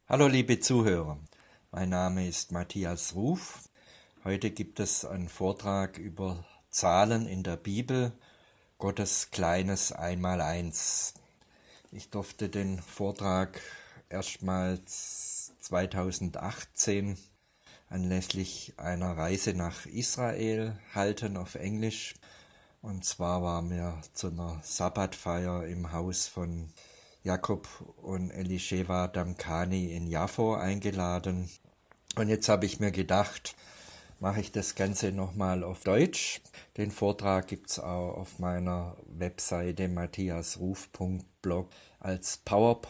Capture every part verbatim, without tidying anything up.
Hallo liebe Zuhörer, mein Name ist Matthias Ruf. Heute gibt es einen Vortrag über Zahlen in der Bibel, Gottes kleines Einmaleins. Ich durfte den Vortrag erstmals zweitausendachtzehn anlässlich einer Reise nach Israel halten auf Englisch. Und zwar waren wir zu einer Sabbatfeier im Haus von Jakob und Elisheva Damkani in Jaffo eingeladen. Und jetzt habe ich mir gedacht, mache ich das Ganze nochmal auf Deutsch. Den Vortrag gibt es auch auf meiner Webseite matthiasruf punkt blog als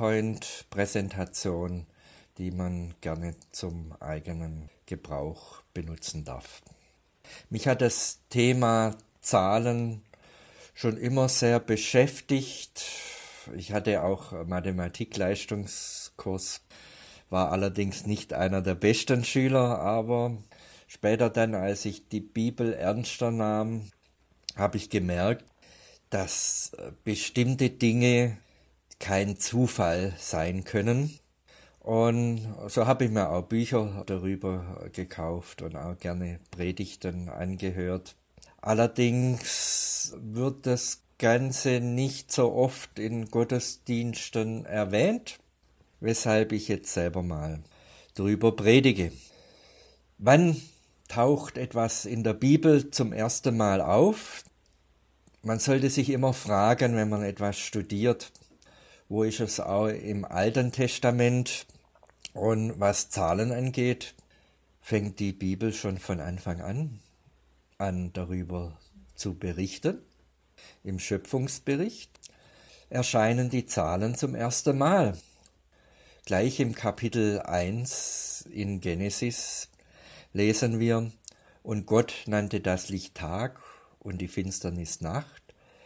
PowerPoint-Präsentation, die man gerne zum eigenen Gebrauch benutzen darf. Mich hat das Thema Zahlen schon immer sehr beschäftigt. Ich hatte auch Mathematikleistungskurs, war allerdings nicht einer der besten Schüler, aber später dann, als ich die Bibel ernster nahm, habe ich gemerkt, dass bestimmte Dinge kein Zufall sein können. Und so habe ich mir auch Bücher darüber gekauft und auch gerne Predigten angehört. Allerdings wird das Ganze nicht so oft in Gottesdiensten erwähnt, weshalb ich jetzt selber mal darüber predige. Wann taucht etwas in der Bibel zum ersten Mal auf? Man sollte sich immer fragen, wenn man etwas studiert, wo ist es auch im Alten Testament? Und was Zahlen angeht, fängt die Bibel schon von Anfang an an darüber zu berichten. Im Schöpfungsbericht erscheinen die Zahlen zum ersten Mal. Gleich im Kapitel eins in Genesis lesen wir: Und Gott nannte das Licht Tag und die Finsternis Nacht.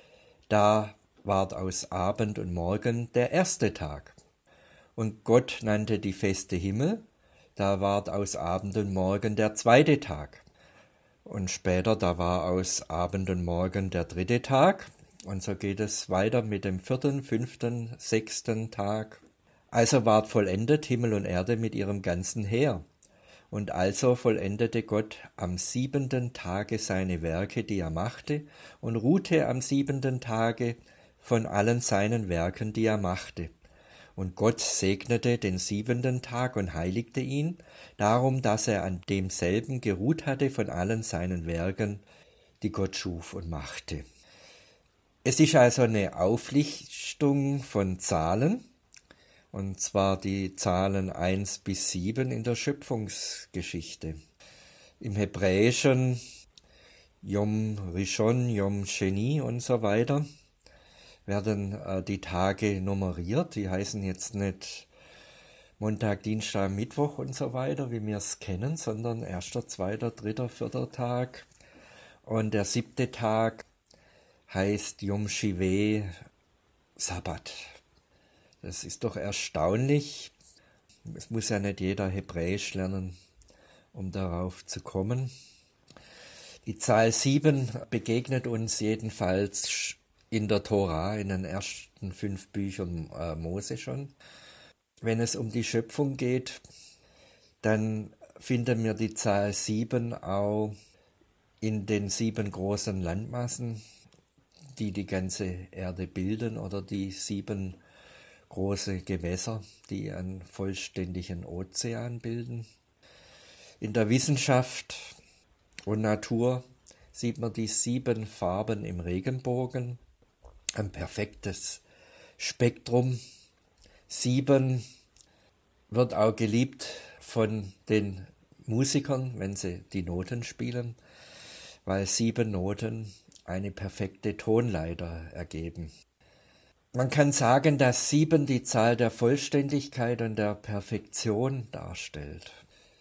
Da ward aus Abend und Morgen der erste Tag. Und Gott nannte die Feste Himmel. Da ward aus Abend und Morgen der zweite Tag. Und später, da war aus Abend und Morgen der dritte Tag. Und so geht es weiter mit dem vierten, fünften, sechsten Tag. Also ward vollendet Himmel und Erde mit ihrem ganzen Heer. Und also vollendete Gott am siebenten Tage seine Werke, die er machte, und ruhte am siebenten Tage von allen seinen Werken, die er machte. Und Gott segnete den siebenten Tag und heiligte ihn, darum, dass er an demselben geruht hatte von allen seinen Werken, die Gott schuf und machte. Es ist also eine Auflistung von Zahlen, und zwar die Zahlen eins bis sieben in der Schöpfungsgeschichte. Im Hebräischen Yom Rishon, Yom Sheni und so weiter werden äh, die Tage nummeriert. Die heißen jetzt nicht Montag, Dienstag, Mittwoch und so weiter, wie wir es kennen, sondern erster, zweiter, dritter, vierter Tag. Und der siebte Tag heißt Yom Shiveh, Sabbat. Das ist doch erstaunlich. Es muss ja nicht jeder Hebräisch lernen, um darauf zu kommen. Die Zahl sieben begegnet uns jedenfalls in der Tora, in den ersten fünf Büchern äh, Mose schon. Wenn es um die Schöpfung geht, dann finden wir die Zahl sieben auch in den sieben großen Landmassen, die die ganze Erde bilden, oder die sieben große Gewässer, die einen vollständigen Ozean bilden. In der Wissenschaft und Natur sieht man die sieben Farben im Regenbogen, ein perfektes Spektrum. Sieben wird auch geliebt von den Musikern, wenn sie die Noten spielen, weil sieben Noten eine perfekte Tonleiter ergeben. Man kann sagen, dass sieben die Zahl der Vollständigkeit und der Perfektion darstellt.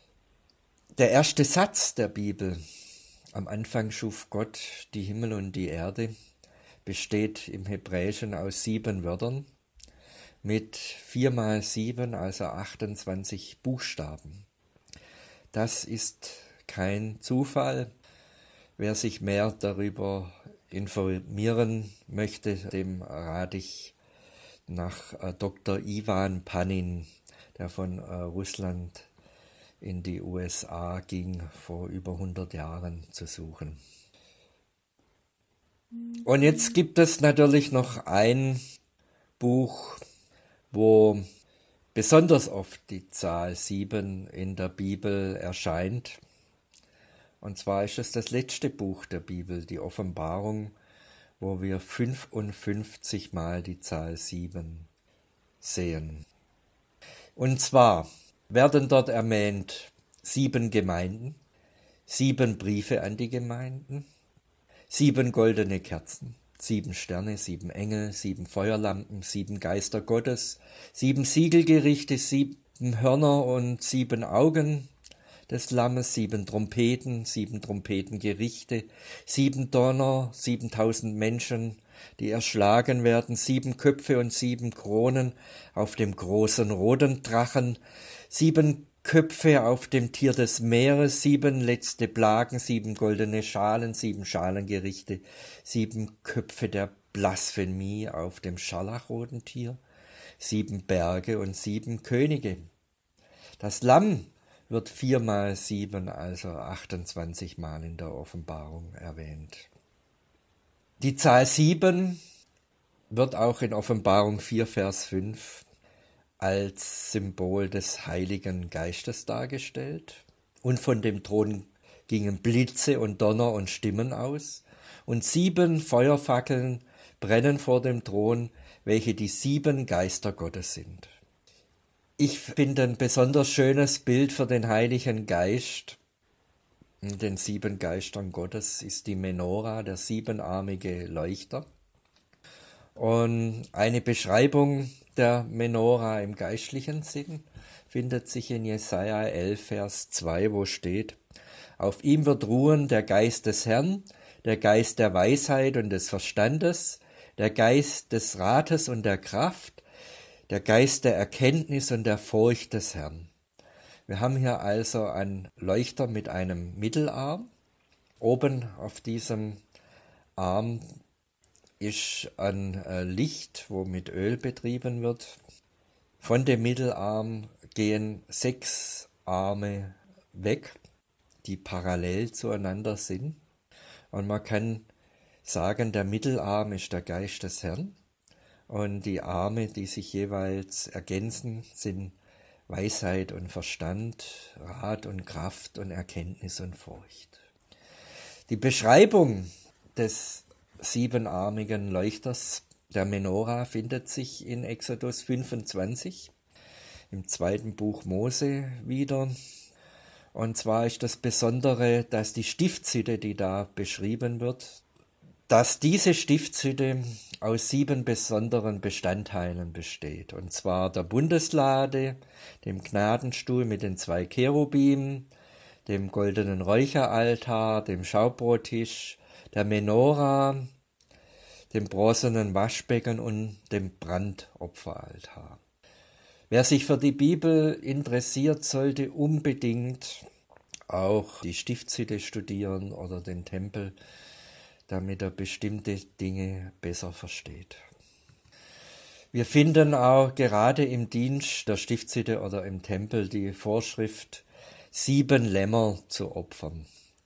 Der erste Satz der Bibel: Am Anfang schuf Gott die Himmel und die Erde, besteht im Hebräischen aus sieben Wörtern mit vier mal sieben, also achtundzwanzig Buchstaben. Das ist kein Zufall. Wer sich mehr darüber informieren möchte, dem rate ich nach Doktor Ivan Panin der von äh, Russland in die U S A ging, vor über hundert Jahren zu suchen. Und jetzt gibt es natürlich noch ein Buch, wo besonders oft die Zahl sieben in der Bibel erscheint. Und zwar ist es das letzte Buch der Bibel, die Offenbarung, wo wir fünfundfünfzig Mal die Zahl sieben sehen. Und zwar werden dort erwähnt sieben Gemeinden, sieben Briefe an die Gemeinden, sieben goldene Kerzen, sieben Sterne, sieben Engel, sieben Feuerlampen, sieben Geister Gottes, sieben Siegelgerichte, sieben Hörner und sieben Augen des Lammes, sieben Trompeten, sieben Trompetengerichte, sieben Donner, siebentausend Menschen, die erschlagen werden, sieben Köpfe und sieben Kronen auf dem großen roten Drachen, sieben Köpfe auf dem Tier des Meeres, sieben letzte Plagen, sieben goldene Schalen, sieben Schalengerichte, sieben Köpfe der Blasphemie auf dem scharlachroten Tier, sieben Berge und sieben Könige. Das Lamm wird viermal sieben, also achtundzwanzig Mal in der Offenbarung erwähnt. Die Zahl sieben wird auch in Offenbarung vier, Vers fünf als Symbol des Heiligen Geistes dargestellt. Und von dem Thron gingen Blitze und Donner und Stimmen aus. Und sieben Feuerfackeln brennen vor dem Thron, welche die sieben Geister Gottes sind. Ich finde ein besonders schönes Bild für den Heiligen Geist, den sieben Geistern Gottes, ist die Menora, der siebenarmige Leuchter. Und eine Beschreibung der Menora im geistlichen Sinn findet sich in Jesaja elf, Vers zwei, wo steht: Auf ihm wird ruhen der Geist des Herrn, der Geist der Weisheit und des Verstandes, der Geist des Rates und der Kraft, der Geist der Erkenntnis und der Furcht des Herrn. Wir haben hier also einen Leuchter mit einem Mittelarm. Oben auf diesem Arm ist ein Licht, wo mit Öl betrieben wird. Von dem Mittelarm gehen sechs Arme weg, die parallel zueinander sind. Und man kann sagen, der Mittelarm ist der Geist des Herrn. Und die Arme, die sich jeweils ergänzen, sind Weisheit und Verstand, Rat und Kraft und Erkenntnis und Furcht. Die Beschreibung des siebenarmigen Leuchters der Menora findet sich in Exodus fünfundzwanzig, im zweiten Buch Mose wieder. Und zwar ist das Besondere, dass die Stiftshütte, die da beschrieben wird, dass diese Stiftshütte aus sieben besonderen Bestandteilen besteht. Und zwar der Bundeslade, dem Gnadenstuhl mit den zwei Cherubim, dem goldenen Räucheraltar, dem Schaubrottisch, der Menora, dem bronzenen Waschbecken und dem Brandopferaltar. Wer sich für die Bibel interessiert, sollte unbedingt auch die Stiftshütte studieren oder den Tempel, damit er bestimmte Dinge besser versteht. Wir finden auch gerade im Dienst der Stiftshütte oder im Tempel die Vorschrift, sieben Lämmer zu opfern.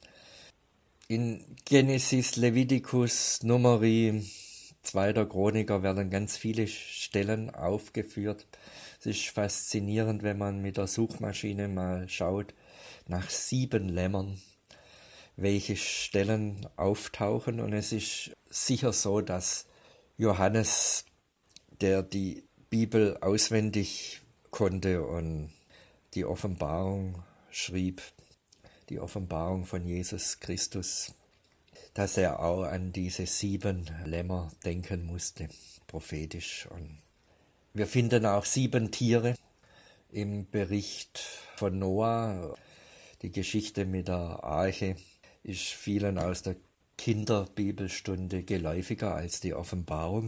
In Genesis, Levitikus, Numeri, zweiter Chroniker werden ganz viele Stellen aufgeführt. Es ist faszinierend, wenn man mit der Suchmaschine mal schaut nach sieben Lämmern, welche Stellen auftauchen. Und es ist sicher so, dass Johannes, der die Bibel auswendig konnte und die Offenbarung schrieb, die Offenbarung von Jesus Christus, dass er auch an diese sieben Lämmer denken musste, prophetisch. Und wir finden auch sieben Tiere im Bericht von Noah. Die Geschichte mit der Arche ist vielen aus der Kinderbibelstunde geläufiger als die Offenbarung.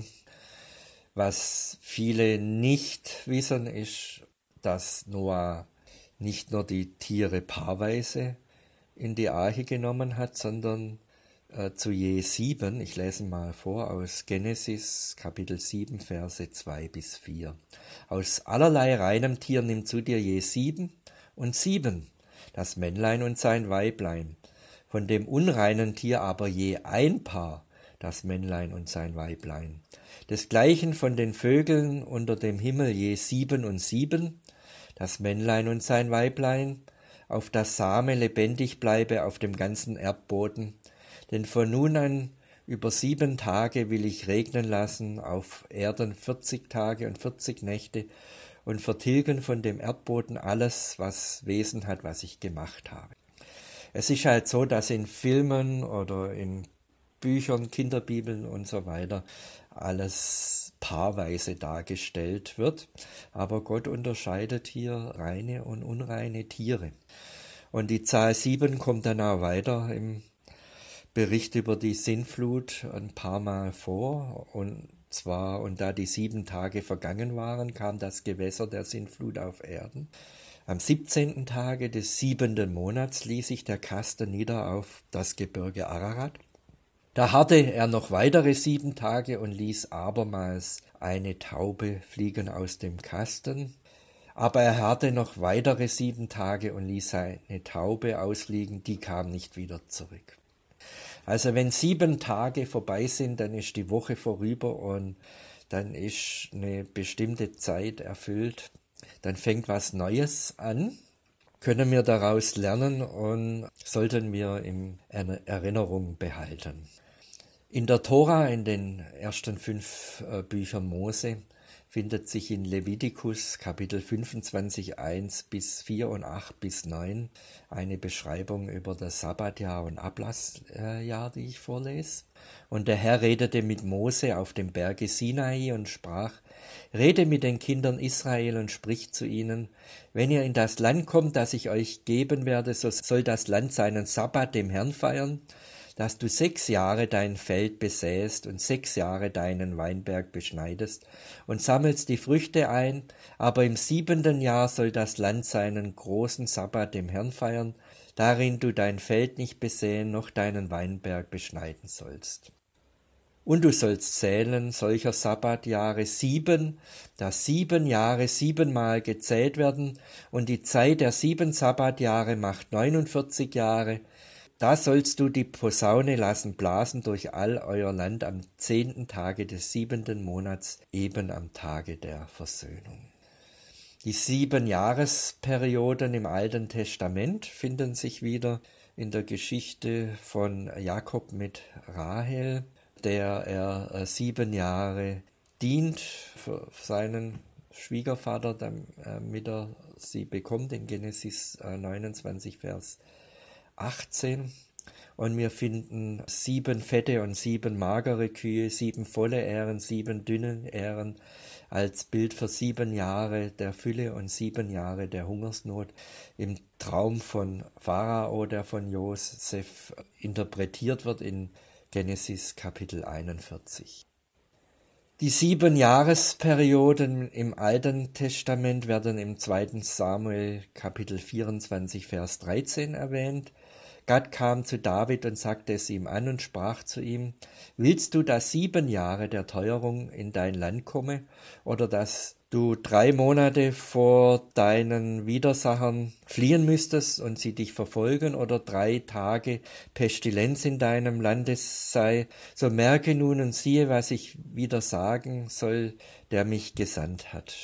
Was viele nicht wissen, ist, dass Noah nicht nur die Tiere paarweise in die Arche genommen hat, sondern äh, zu je sieben. Ich lese mal vor aus Genesis Kapitel sieben, Verse zwei bis vier. Aus allerlei reinem Tier nimm zu dir je sieben und sieben, das Männlein und sein Weiblein. Von dem unreinen Tier aber je ein Paar, das Männlein und sein Weiblein. Desgleichen von den Vögeln unter dem Himmel je sieben und sieben, das Männlein und sein Weiblein, auf das Same lebendig bleibe auf dem ganzen Erdboden. Denn von nun an über sieben Tage will ich regnen lassen auf Erden vierzig Tage und vierzig Nächte und vertilgen von dem Erdboden alles, was Wesen hat, was ich gemacht habe. Es ist halt so, dass in Filmen oder in Büchern, Kinderbibeln und so weiter alles paarweise dargestellt wird, aber Gott unterscheidet hier reine und unreine Tiere. Und die Zahl sieben kommt dann auch weiter im Bericht über die Sintflut ein paar Mal vor, und zwar, und da die sieben Tage vergangen waren, kam das Gewässer der Sintflut auf Erden. Am siebzehnten Tage des siebenten Monats ließ sich der Kasten nieder auf das Gebirge Ararat. Da harrte er noch weitere sieben Tage und ließ abermals eine Taube fliegen aus dem Kasten. Aber er harrte noch weitere sieben Tage und ließ seine Taube ausfliegen, die kam nicht wieder zurück. Also wenn sieben Tage vorbei sind, dann ist die Woche vorüber und dann ist eine bestimmte Zeit erfüllt. Dann fängt was Neues an, können wir daraus lernen und sollten wir in Erinnerung behalten. In der Tora, in den ersten fünf Büchern Mose, findet sich in Levitikus Kapitel fünfundzwanzig, eins bis vier und acht bis neun eine Beschreibung über das Sabbatjahr und Ablassjahr, die ich vorlese. Und der Herr redete mit Mose auf dem Berge Sinai und sprach: Rede mit den Kindern Israel und sprich zu ihnen: Wenn ihr in das Land kommt, das ich euch geben werde, so soll das Land seinen Sabbat dem Herrn feiern, dass du sechs Jahre dein Feld besäst und sechs Jahre deinen Weinberg beschneidest und sammelst die Früchte ein, aber im siebenten Jahr soll das Land seinen großen Sabbat dem Herrn feiern, darin du dein Feld nicht besäen noch deinen Weinberg beschneiden sollst. Und du sollst zählen solcher Sabbatjahre sieben, dass sieben Jahre siebenmal gezählt werden, und die Zeit der sieben Sabbatjahre macht neunundvierzig Jahre. Da sollst du die Posaune lassen blasen durch all euer Land am zehnten Tage des siebenten Monats, eben am Tage der Versöhnung. Die sieben Jahresperioden im Alten Testament finden sich wieder in der Geschichte von Jakob mit Rahel, der er sieben Jahre dient für seinen Schwiegervater, damit er sie bekommt, in Genesis neunundzwanzig, Vers achtzehn. Und wir finden sieben fette und sieben magere Kühe, sieben volle Ähren, sieben dünne Ähren als Bild für sieben Jahre der Fülle und sieben Jahre der Hungersnot im Traum von Pharao, der von Josef interpretiert wird in Genesis Kapitel einundvierzig. Die sieben Jahresperioden im Alten Testament werden im zweiten Samuel Kapitel vierundzwanzig Vers dreizehn erwähnt. Gad kam zu David und sagte es ihm an und sprach zu ihm: Willst du, dass sieben Jahre der Teuerung in dein Land komme, oder dass du drei Monate vor deinen Widersachern fliehen müsstest und sie dich verfolgen, oder drei Tage Pestilenz in deinem Lande sei? So merke nun und siehe, was ich wieder sagen soll, der mich gesandt hat.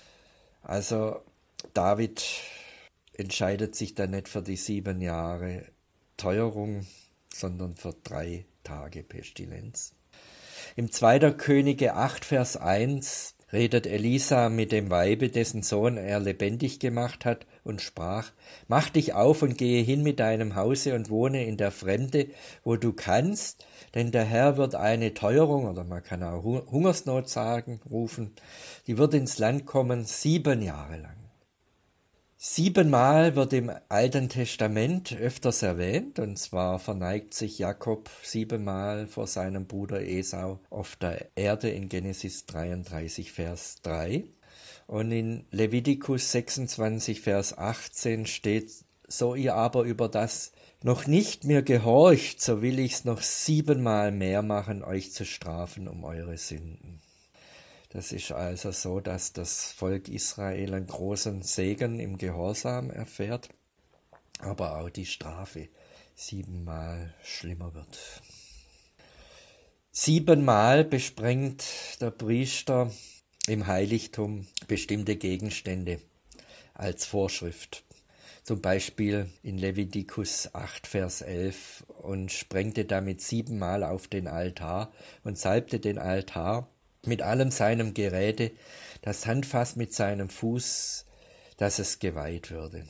Also David entscheidet sich dann nicht für die sieben Jahre Teuerung, sondern für drei Tage Pestilenz. Im zweiten Könige acht, Vers eins redet Elisa mit dem Weibe, dessen Sohn er lebendig gemacht hat, und sprach: Mach dich auf und gehe hin mit deinem Hause und wohne in der Fremde, wo du kannst, denn der Herr wird eine Teuerung, oder man kann auch Hungersnot sagen, rufen, die wird ins Land kommen sieben Jahre lang. Siebenmal wird im Alten Testament öfters erwähnt, und zwar verneigt sich Jakob siebenmal vor seinem Bruder Esau auf der Erde in Genesis dreiunddreißig, Vers drei. Und in Levitikus sechsundzwanzig, Vers achtzehn steht: So ihr aber über das noch nicht mir gehorcht, so will ich's noch siebenmal mehr machen, euch zu strafen um eure Sünden. Das ist also so, dass das Volk Israel einen großen Segen im Gehorsam erfährt, aber auch die Strafe siebenmal schlimmer wird. Siebenmal besprengt der Priester im Heiligtum bestimmte Gegenstände als Vorschrift. Zum Beispiel in Levitikus acht, Vers elf, und sprengte damit siebenmal auf den Altar und salbte den Altar mit allem seinem Geräte, das Handfass mit seinem Fuß, dass es geweiht würde.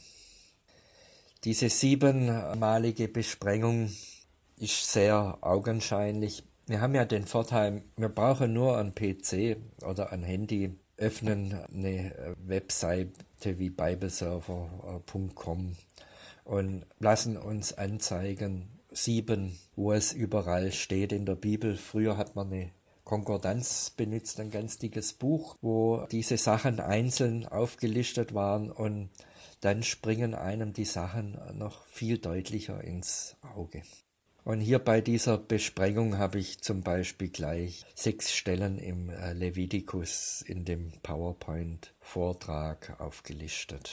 Diese siebenmalige Besprengung ist sehr augenscheinlich. Wir haben ja den Vorteil, wir brauchen nur einen P C oder ein Handy, öffnen eine Webseite wie bibleserver punkt com und lassen uns anzeigen, sieben, wo es überall steht in der Bibel. Früher hat man eine Konkordanz benutzt, ein ganz dickes Buch, wo diese Sachen einzeln aufgelistet waren, und dann springen einem die Sachen noch viel deutlicher ins Auge. Und hier bei dieser Besprengung habe ich zum Beispiel gleich sechs Stellen im Levitikus in dem PowerPoint-Vortrag aufgelistet.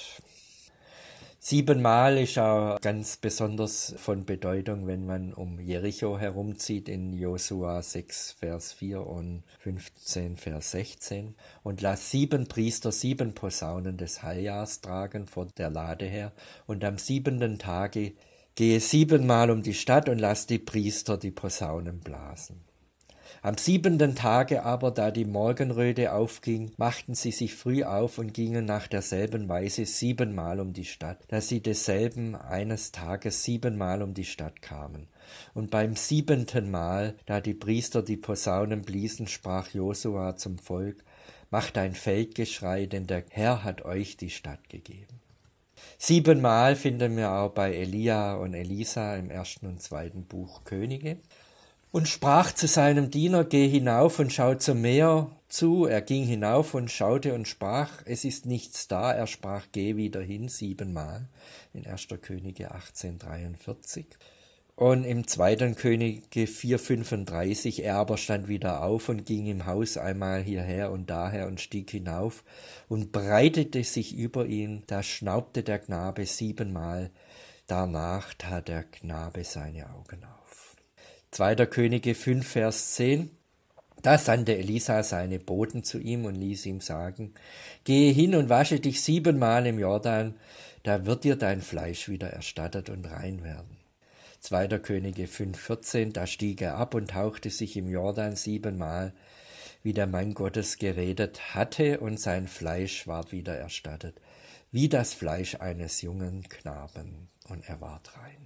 Siebenmal ist auch ganz besonders von Bedeutung, wenn man um Jericho herumzieht, in Josua sechs, Vers vier und fünfzehn, Vers sechzehn. Und lass sieben Priester sieben Posaunen des Halljahrs tragen vor der Lade her, und am siebenten Tage gehe siebenmal um die Stadt und lass die Priester die Posaunen blasen. Am siebenten Tage aber, da die Morgenröte aufging, machten sie sich früh auf und gingen nach derselben Weise siebenmal um die Stadt, dass sie desselben eines Tages siebenmal um die Stadt kamen. Und beim siebenten Mal, da die Priester die Posaunen bliesen, sprach Josua zum Volk: Macht ein Feldgeschrei, denn der Herr hat euch die Stadt gegeben. Siebenmal finden wir auch bei Elia und Elisa im ersten und zweiten Buch Könige. Und sprach zu seinem Diener: Geh hinauf und schau zum Meer zu. Er ging hinauf und schaute und sprach: Es ist nichts da. Er sprach: Geh wieder hin, siebenmal. In erster Könige achtzehn, dreiundvierzig. Und im zweiten Könige vier, fünfunddreißig. Er aber stand wieder auf und ging im Haus einmal hierher und daher und stieg hinauf und breitete sich über ihn. Da schnaubte der Knabe siebenmal. Danach tat der Knabe seine Augen auf. zweiter Könige fünf, Vers zehn. Da sandte Elisa seine Boten zu ihm und ließ ihm sagen: Gehe hin und wasche dich siebenmal im Jordan, da wird dir dein Fleisch wieder erstattet und rein werden. zweiter Könige fünf, vierzehn. Da stieg er ab und tauchte sich im Jordan siebenmal, wie der Mann Gottes geredet hatte, und sein Fleisch ward wieder erstattet, wie das Fleisch eines jungen Knaben, und er ward rein.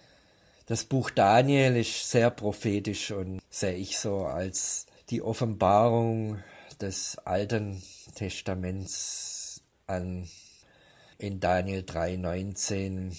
Das Buch Daniel ist sehr prophetisch und sehe ich so als die Offenbarung des Alten Testaments an. In Daniel drei, neunzehn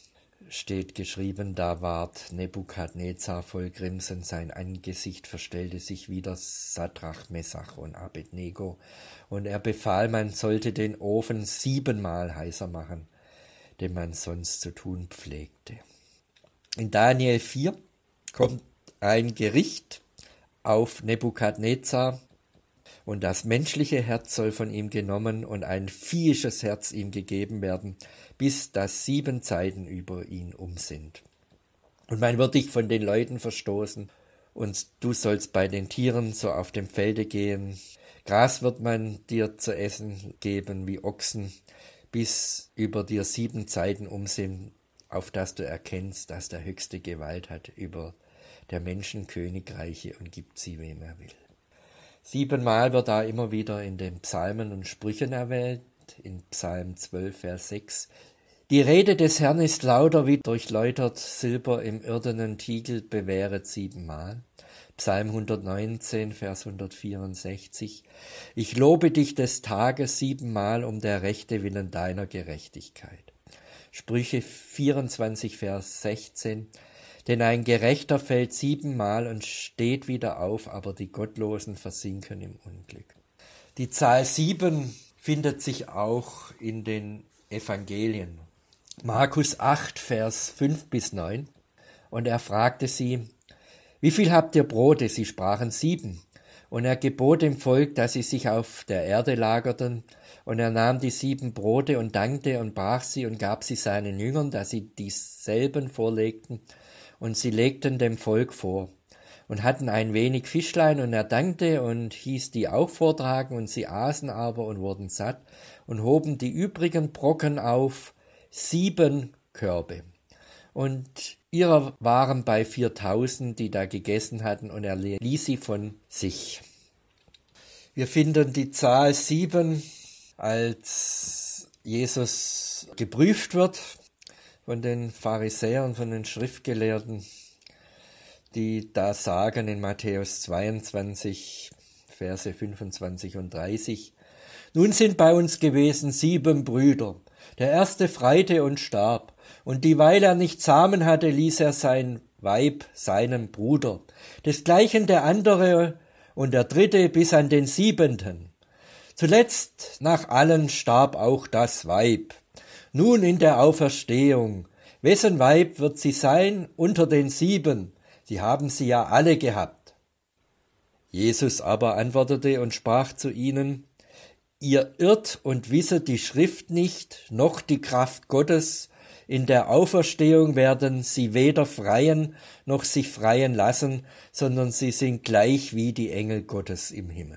steht geschrieben: Da ward Nebukadnezar voll Grimsen, sein Angesicht verstellte sich wider Sadrach, Mesach und Abednego, und er befahl, man sollte den Ofen siebenmal heißer machen, den man sonst zu tun pflegte. In Daniel vier kommt ein Gericht auf Nebukadnezar, und das menschliche Herz soll von ihm genommen und ein viehisches Herz ihm gegeben werden, bis das sieben Zeiten über ihn um sind. Und man wird dich von den Leuten verstoßen, und du sollst bei den Tieren so auf dem Felde gehen. Gras wird man dir zu essen geben wie Ochsen, bis über dir sieben Zeiten um sind, auf dass du erkennst, dass der Höchste Gewalt hat über der Menschen Königreiche und gibt sie, wem er will. Siebenmal wird da immer wieder in den Psalmen und Sprüchen erwähnt, in Psalm zwölf, Vers sechs. Die Rede des Herrn ist lauter wie durchläutert Silber im irdenen Tiegel, bewähret siebenmal. Psalm hundertneunzehn, Vers hundertvierundsechzig. Ich lobe dich des Tages siebenmal um der Rechte willen deiner Gerechtigkeit. Sprüche vierundzwanzig, Vers sechzehn. Denn ein Gerechter fällt siebenmal und steht wieder auf, aber die Gottlosen versinken im Unglück. Die Zahl sieben findet sich auch in den Evangelien. Markus acht, Vers fünf bis neun. Und er fragte sie, wie viel habt ihr Brote? Sie sprachen sieben. Und er gebot dem Volk, dass sie sich auf der Erde lagerten. Und er nahm die sieben Brote und dankte und brach sie und gab sie seinen Jüngern, dass sie dieselben vorlegten. Und sie legten dem Volk vor. Und hatten ein wenig Fischlein, und er dankte und hieß die auch vortragen, und sie aßen aber und wurden satt und hoben die übrigen Brocken auf, sieben Körbe. Und ihrer waren bei viertausend, die da gegessen hatten, und er ließ sie von sich. Wir finden die Zahl sieben, als Jesus geprüft wird von den Pharisäern, von den Schriftgelehrten, die da sagen in Matthäus zweiundzwanzig, Verse fünfundzwanzig und dreißig, nun sind bei uns gewesen sieben Brüder. Der erste freite und starb, und dieweil er nicht Samen hatte, ließ er sein Weib seinem Bruder. Desgleichen der andere und der dritte bis an den siebenten. Zuletzt nach allen starb auch das Weib. Nun in der Auferstehung, wessen Weib wird sie sein unter den sieben? Sie haben sie ja alle gehabt. Jesus aber antwortete und sprach zu ihnen, ihr irrt und wisset die Schrift nicht, noch die Kraft Gottes. In der Auferstehung werden sie weder freien noch sich freien lassen, sondern sie sind gleich wie die Engel Gottes im Himmel.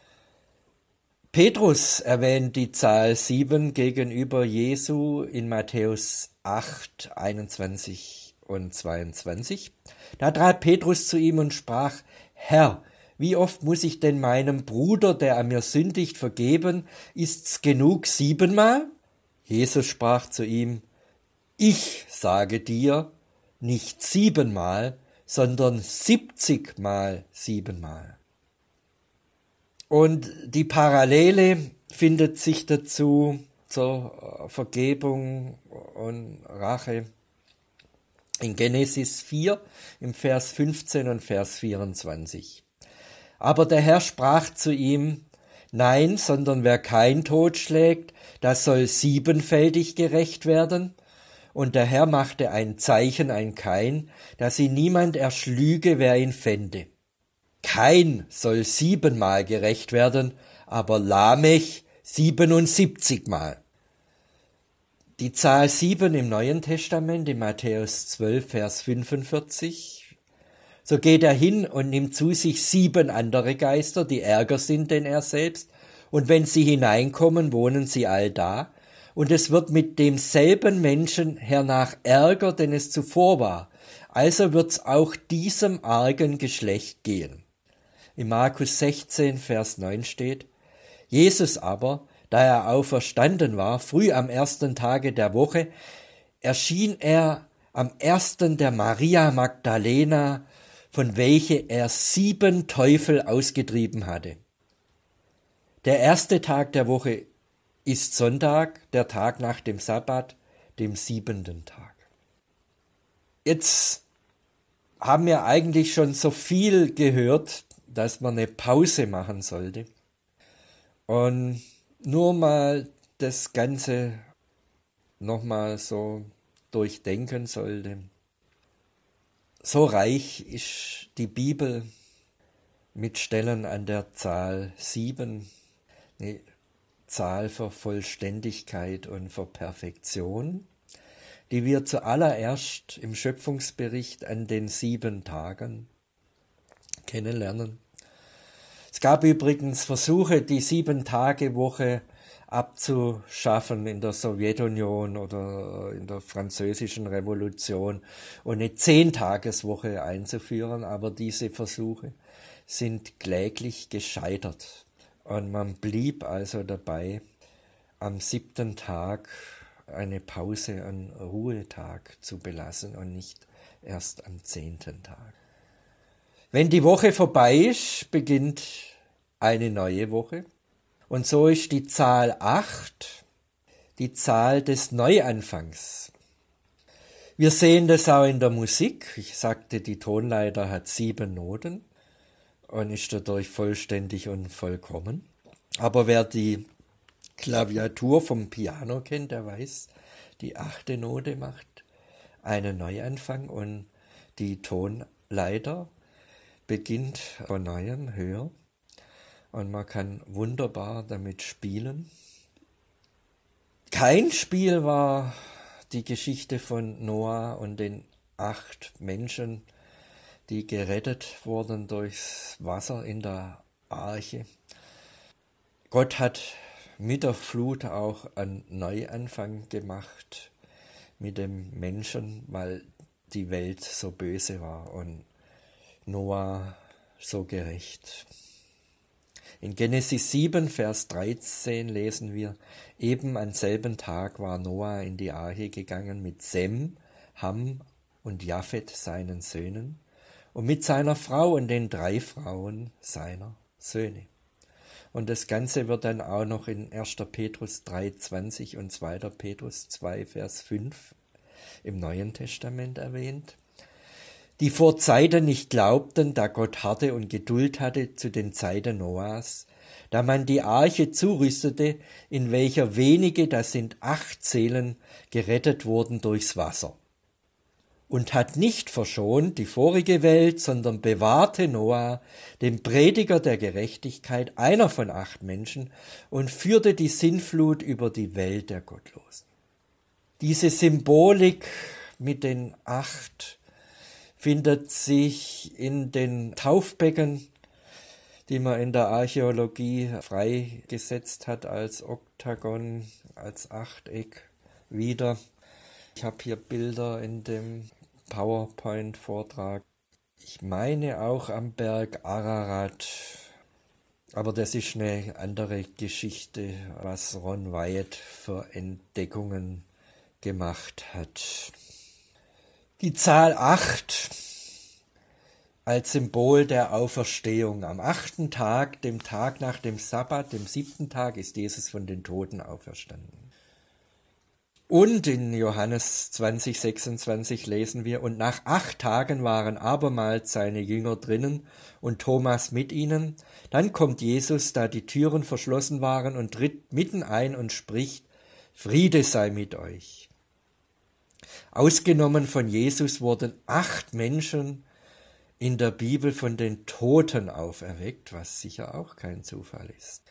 Petrus erwähnt die Zahl sieben gegenüber Jesu in Matthäus acht, einundzwanzig und zweiundzwanzig. Da trat Petrus zu ihm und sprach, Herr, wie oft muss ich denn meinem Bruder, der an mir sündigt, vergeben? Ist's genug siebenmal? Jesus sprach zu ihm, ich sage dir, nicht siebenmal, sondern siebzigmal siebenmal. Und die Parallele findet sich dazu zur Vergebung und Rache in Genesis vier, im Vers fünfzehn und Vers vierundzwanzig. Aber der Herr sprach zu ihm, nein, sondern wer kein Tod schlägt, das soll siebenfältig gerecht werden. Und der Herr machte ein Zeichen, ein Kain, dass ihn niemand erschlüge, wer ihn fände. Kain soll siebenmal gerecht werden, aber Lamech siebenundsiebzigmal. Die Zahl sieben im Neuen Testament, in Matthäus zwölf, Vers fünfundvierzig. So geht er hin und nimmt zu sich sieben andere Geister, die ärger sind denn er selbst, und wenn sie hineinkommen, wohnen sie allda, und es wird mit demselben Menschen hernach ärger, denn es zuvor war. Also wird's auch diesem argen Geschlecht gehen. In Markus sechzehn, Vers neun steht, Jesus aber, da er auferstanden war, früh am ersten Tage der Woche, erschien er am ersten der Maria Magdalena, von welche er sieben Teufel ausgetrieben hatte. Der erste Tag der Woche ist Sonntag, der Tag nach dem Sabbat, dem siebenten Tag. Jetzt haben wir eigentlich schon so viel gehört, dass man eine Pause machen sollte und nur mal das Ganze nochmal so durchdenken sollte. So reich ist die Bibel mit Stellen an der Zahl sieben, eine Zahl für Vollständigkeit und für Perfektion, die wir zuallererst im Schöpfungsbericht an den sieben Tagen kennenlernen. Es gab übrigens Versuche, die Sieben-Tage-Woche abzuschaffen in der Sowjetunion oder in der Französischen Revolution und eine Zehntageswoche einzuführen, aber diese Versuche sind kläglich gescheitert. Und man blieb also dabei, am siebten Tag eine Pause, einen Ruhetag zu belassen und nicht erst am zehnten Tag. Wenn die Woche vorbei ist, beginnt eine neue Woche. Und so ist die Zahl acht die Zahl des Neuanfangs. Wir sehen das auch in der Musik. Ich sagte, die Tonleiter hat sieben Noten und ist dadurch vollständig und vollkommen. Aber wer die Klaviatur vom Piano kennt, der weiß, die achte Note macht einen Neuanfang und die Tonleiter beginnt von neuem höher und man kann wunderbar damit spielen. Kein Spiel war die Geschichte von Noah und den acht Menschen, die gerettet wurden durchs Wasser in der Arche. Gott hat mit der Flut auch einen Neuanfang gemacht mit dem Menschen, weil die Welt so böse war und Noah so gerecht. In Genesis sieben, Vers dreizehn lesen wir, eben am selben Tag war Noah in die Arche gegangen mit Sem, Ham und Japhet, seinen Söhnen, und mit seiner Frau und den drei Frauen seiner Söhne. Und das Ganze wird dann auch noch in erster Petrus drei zwanzig und zweiter Petrus zwei, Vers fünf im Neuen Testament erwähnt. Die vor Zeiten nicht glaubten, da Gott Härte und Geduld hatte zu den Zeiten Noahs, da man die Arche zurüstete, in welcher wenige, das sind acht Seelen, gerettet wurden durchs Wasser. Und hat nicht verschont die vorige Welt, sondern bewahrte Noah, den Prediger der Gerechtigkeit, einer von acht Menschen, und führte die Sintflut über die Welt der Gottlosen. Diese Symbolik mit den acht findet sich in den Taufbecken, die man in der Archäologie freigesetzt hat als Oktagon, als Achteck wieder. Ich habe hier Bilder in dem PowerPoint-Vortrag. Ich meine auch am Berg Ararat, aber das ist eine andere Geschichte, was Ron Wyatt für Entdeckungen gemacht hat. Die Zahl acht als Symbol der Auferstehung. Am achten Tag, dem Tag nach dem Sabbat, dem siebten Tag, ist Jesus von den Toten auferstanden. Und in Johannes zwanzig, sechsundzwanzig lesen wir, und nach acht Tagen waren abermals seine Jünger drinnen und Thomas mit ihnen. Dann kommt Jesus, da die Türen verschlossen waren, und tritt mitten ein und spricht, Friede sei mit euch. Ausgenommen von Jesus wurden acht Menschen in der Bibel von den Toten auferweckt, was sicher auch kein Zufall ist.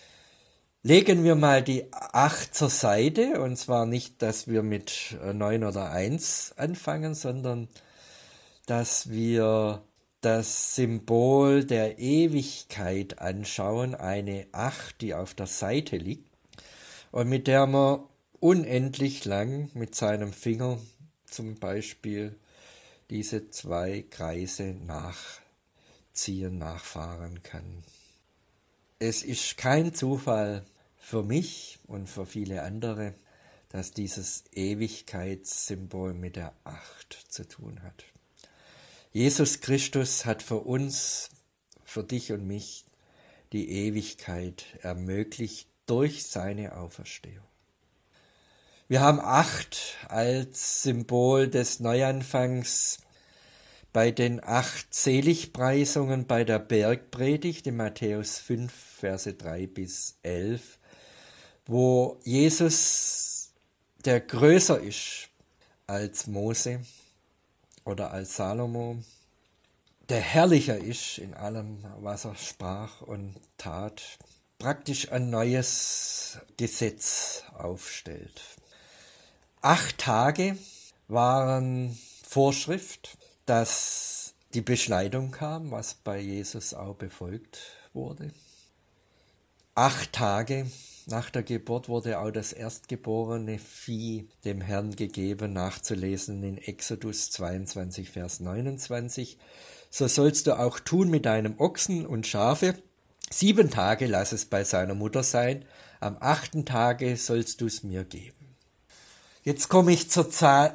Legen wir mal die acht zur Seite, und zwar nicht, dass wir mit neun oder eins anfangen, sondern dass wir das Symbol der Ewigkeit anschauen, eine acht, die auf der Seite liegt und mit der man unendlich lang mit seinem Finger zum Beispiel diese zwei Kreise nachziehen, nachfahren kann. Es ist kein Zufall für mich und für viele andere, dass dieses Ewigkeitssymbol mit der Acht zu tun hat. Jesus Christus hat für uns, für dich und mich, die Ewigkeit ermöglicht durch seine Auferstehung. Wir haben acht als Symbol des Neuanfangs bei den acht Seligpreisungen bei der Bergpredigt in Matthäus fünf, Verse drei bis elf, wo Jesus, der größer ist als Mose oder als Salomo, der herrlicher ist in allem, was er sprach und tat, praktisch ein neues Gesetz aufstellt. Acht Tage waren Vorschrift, dass die Beschneidung kam, was bei Jesus auch befolgt wurde. Acht Tage nach der Geburt wurde auch das erstgeborene Vieh dem Herrn gegeben, nachzulesen in Exodus zweiundzwanzig, Vers neunundzwanzig. So sollst du auch tun mit deinem Ochsen und Schafe. Sieben Tage lass es bei seiner Mutter sein, am achten Tage sollst du es mir geben. Jetzt komme ich zur Zahl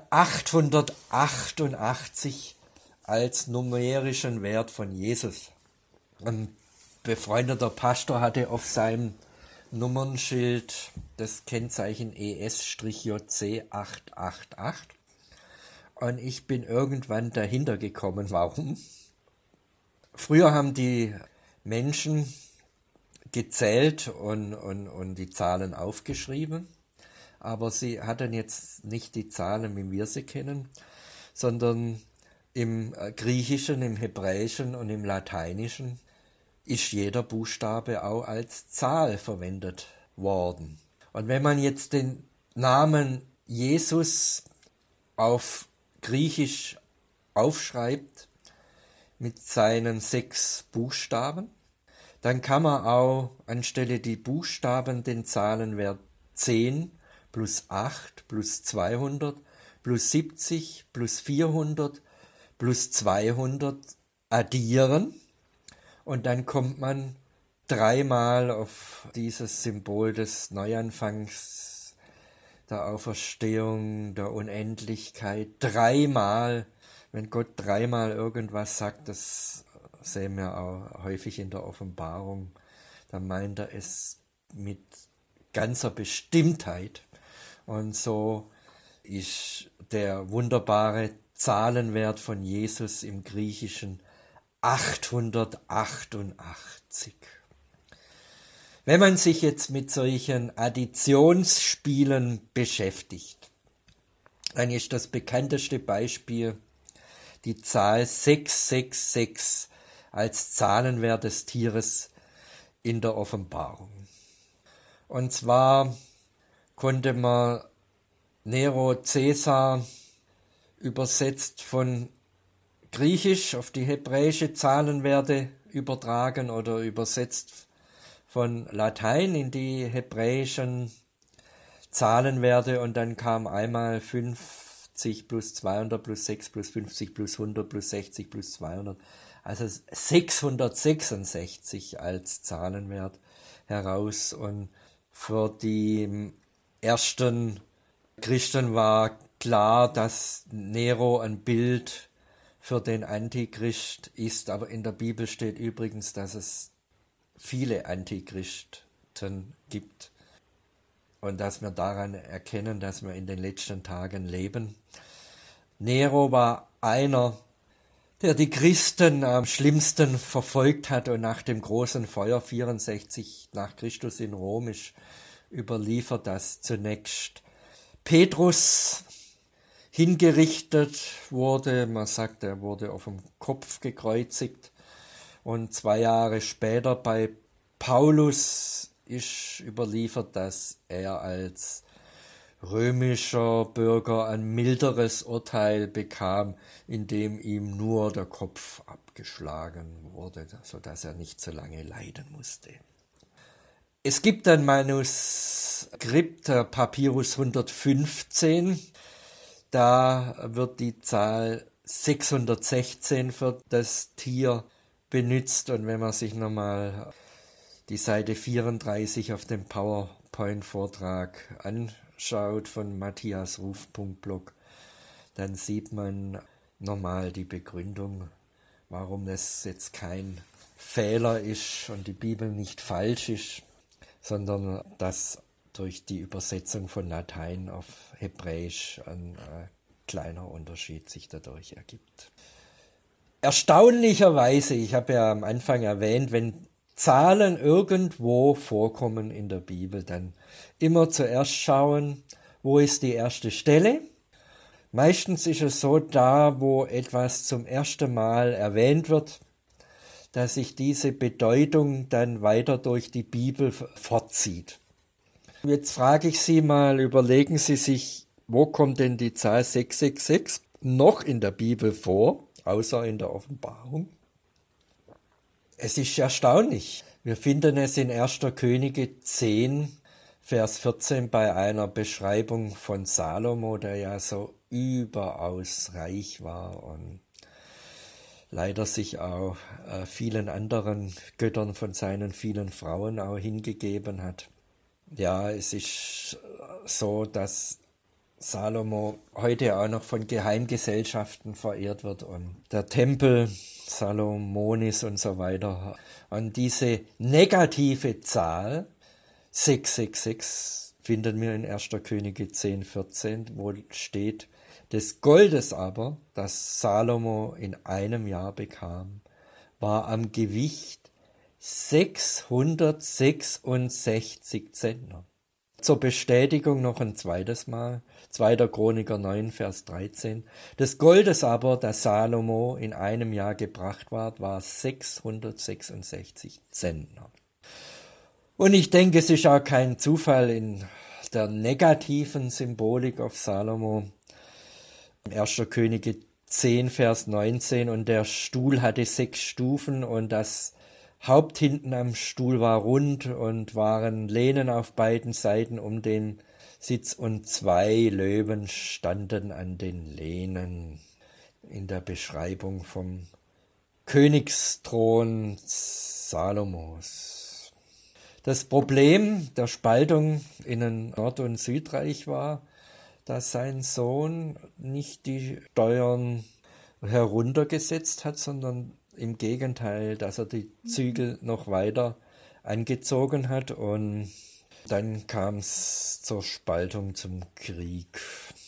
achthundertachtundachtzig als numerischen Wert von Jesus. Ein befreundeter Pastor hatte auf seinem Nummernschild das Kennzeichen E S J C achthundertachtundachtzig und ich bin irgendwann dahinter gekommen, warum. Früher haben die Menschen gezählt und, und, und die Zahlen aufgeschrieben. Aber sie hatten jetzt nicht die Zahlen, wie wir sie kennen, sondern im Griechischen, im Hebräischen und im Lateinischen ist jeder Buchstabe auch als Zahl verwendet worden. Und wenn man jetzt den Namen Jesus auf Griechisch aufschreibt mit seinen sechs Buchstaben, dann kann man auch anstelle die Buchstaben den Zahlenwert zehn plus acht plus zweihundert plus siebzig plus vierhundert plus zweihundert addieren und dann kommt man dreimal auf dieses Symbol des Neuanfangs, der Auferstehung, der Unendlichkeit. Dreimal, wenn Gott dreimal irgendwas sagt, das sehen wir auch häufig in der Offenbarung, dann meint er es mit ganzer Bestimmtheit. Und so ist der wunderbare Zahlenwert von Jesus im Griechischen achthundertachtundachtzig. Wenn man sich jetzt mit solchen Additionsspielen beschäftigt, dann ist das bekannteste Beispiel die Zahl sechshundertsechsundsechzig als Zahlenwert des Tieres in der Offenbarung. Und zwar konnte man Nero Caesar übersetzt von Griechisch auf die hebräische Zahlenwerte übertragen oder übersetzt von Latein in die hebräischen Zahlenwerte und dann kam einmal fünfzig plus zweihundert plus sechs plus fünfzig plus hundert plus sechzig plus zweihundert, also sechshundertsechsundsechzig als Zahlenwert heraus. Und für die ersten Christen war klar, dass Nero ein Bild für den Antichrist ist, aber in der Bibel steht übrigens, dass es viele Antichristen gibt und dass wir daran erkennen, dass wir in den letzten Tagen leben. Nero war einer, der die Christen am schlimmsten verfolgt hat und nach dem großen Feuer vierundsechzig nach Christus in Rom ist überliefert, dass zunächst Petrus hingerichtet wurde. Man sagt, er wurde auf dem Kopf gekreuzigt. Und zwei Jahre später bei Paulus ist überliefert, dass er als römischer Bürger ein milderes Urteil bekam, indem ihm nur der Kopf abgeschlagen wurde, sodass er nicht so lange leiden musste. Es gibt ein Manuskript, der Papyrus hundertfünfzehn, da wird die Zahl sechshundertsechzehn für das Tier benutzt. Und wenn man sich nochmal die Seite vierunddreißig auf dem PowerPoint-Vortrag anschaut von matthiasruf.blog, dann sieht man nochmal die Begründung, warum das jetzt kein Fehler ist und die Bibel nicht falsch ist, sondern dass durch die Übersetzung von Latein auf Hebräisch ein äh, kleiner Unterschied sich dadurch ergibt. Erstaunlicherweise, ich habe ja am Anfang erwähnt, wenn Zahlen irgendwo vorkommen in der Bibel, dann immer zuerst schauen, wo ist die erste Stelle. Meistens ist es so, da wo etwas zum ersten Mal erwähnt wird, dass sich diese Bedeutung dann weiter durch die Bibel fortzieht. Jetzt frage ich Sie mal, überlegen Sie sich, wo kommt denn die Zahl sechshundertsechsundsechzig noch in der Bibel vor, außer in der Offenbarung? Es ist erstaunlich. Wir finden es in erster Könige zehn, Vers vierzehn bei einer Beschreibung von Salomo, der ja so überaus reich war und leider sich auch äh, vielen anderen Göttern von seinen vielen Frauen auch hingegeben hat. Ja, es ist so, dass Salomo heute auch noch von Geheimgesellschaften verehrt wird und der Tempel Salomonis und so weiter. Und diese negative Zahl sechshundertsechsundsechzig finden wir in erster Könige zehn, vierzehn, wo steht, des Goldes aber, das Salomo in einem Jahr bekam, war am Gewicht sechshundertsechsundsechzig Zentner. Zur Bestätigung noch ein zweites Mal, zweiter Chroniker neun, Vers dreizehn. Des Goldes aber, das Salomo in einem Jahr gebracht ward, war sechshundertsechsundsechzig Zentner. Und ich denke, es ist auch kein Zufall in der negativen Symbolik auf Salomo. erster Könige zehn, Vers neunzehn, und der Stuhl hatte sechs Stufen und das Haupt hinten am Stuhl war rund und waren Lehnen auf beiden Seiten um den Sitz und zwei Löwen standen an den Lehnen in der Beschreibung vom Königsthron Salomos. Das Problem der Spaltung in ein Nord- und Südreich war, dass sein Sohn nicht die Steuern heruntergesetzt hat, sondern im Gegenteil, dass er die Zügel noch weiter angezogen hat, und dann kam es zur Spaltung, zum Krieg.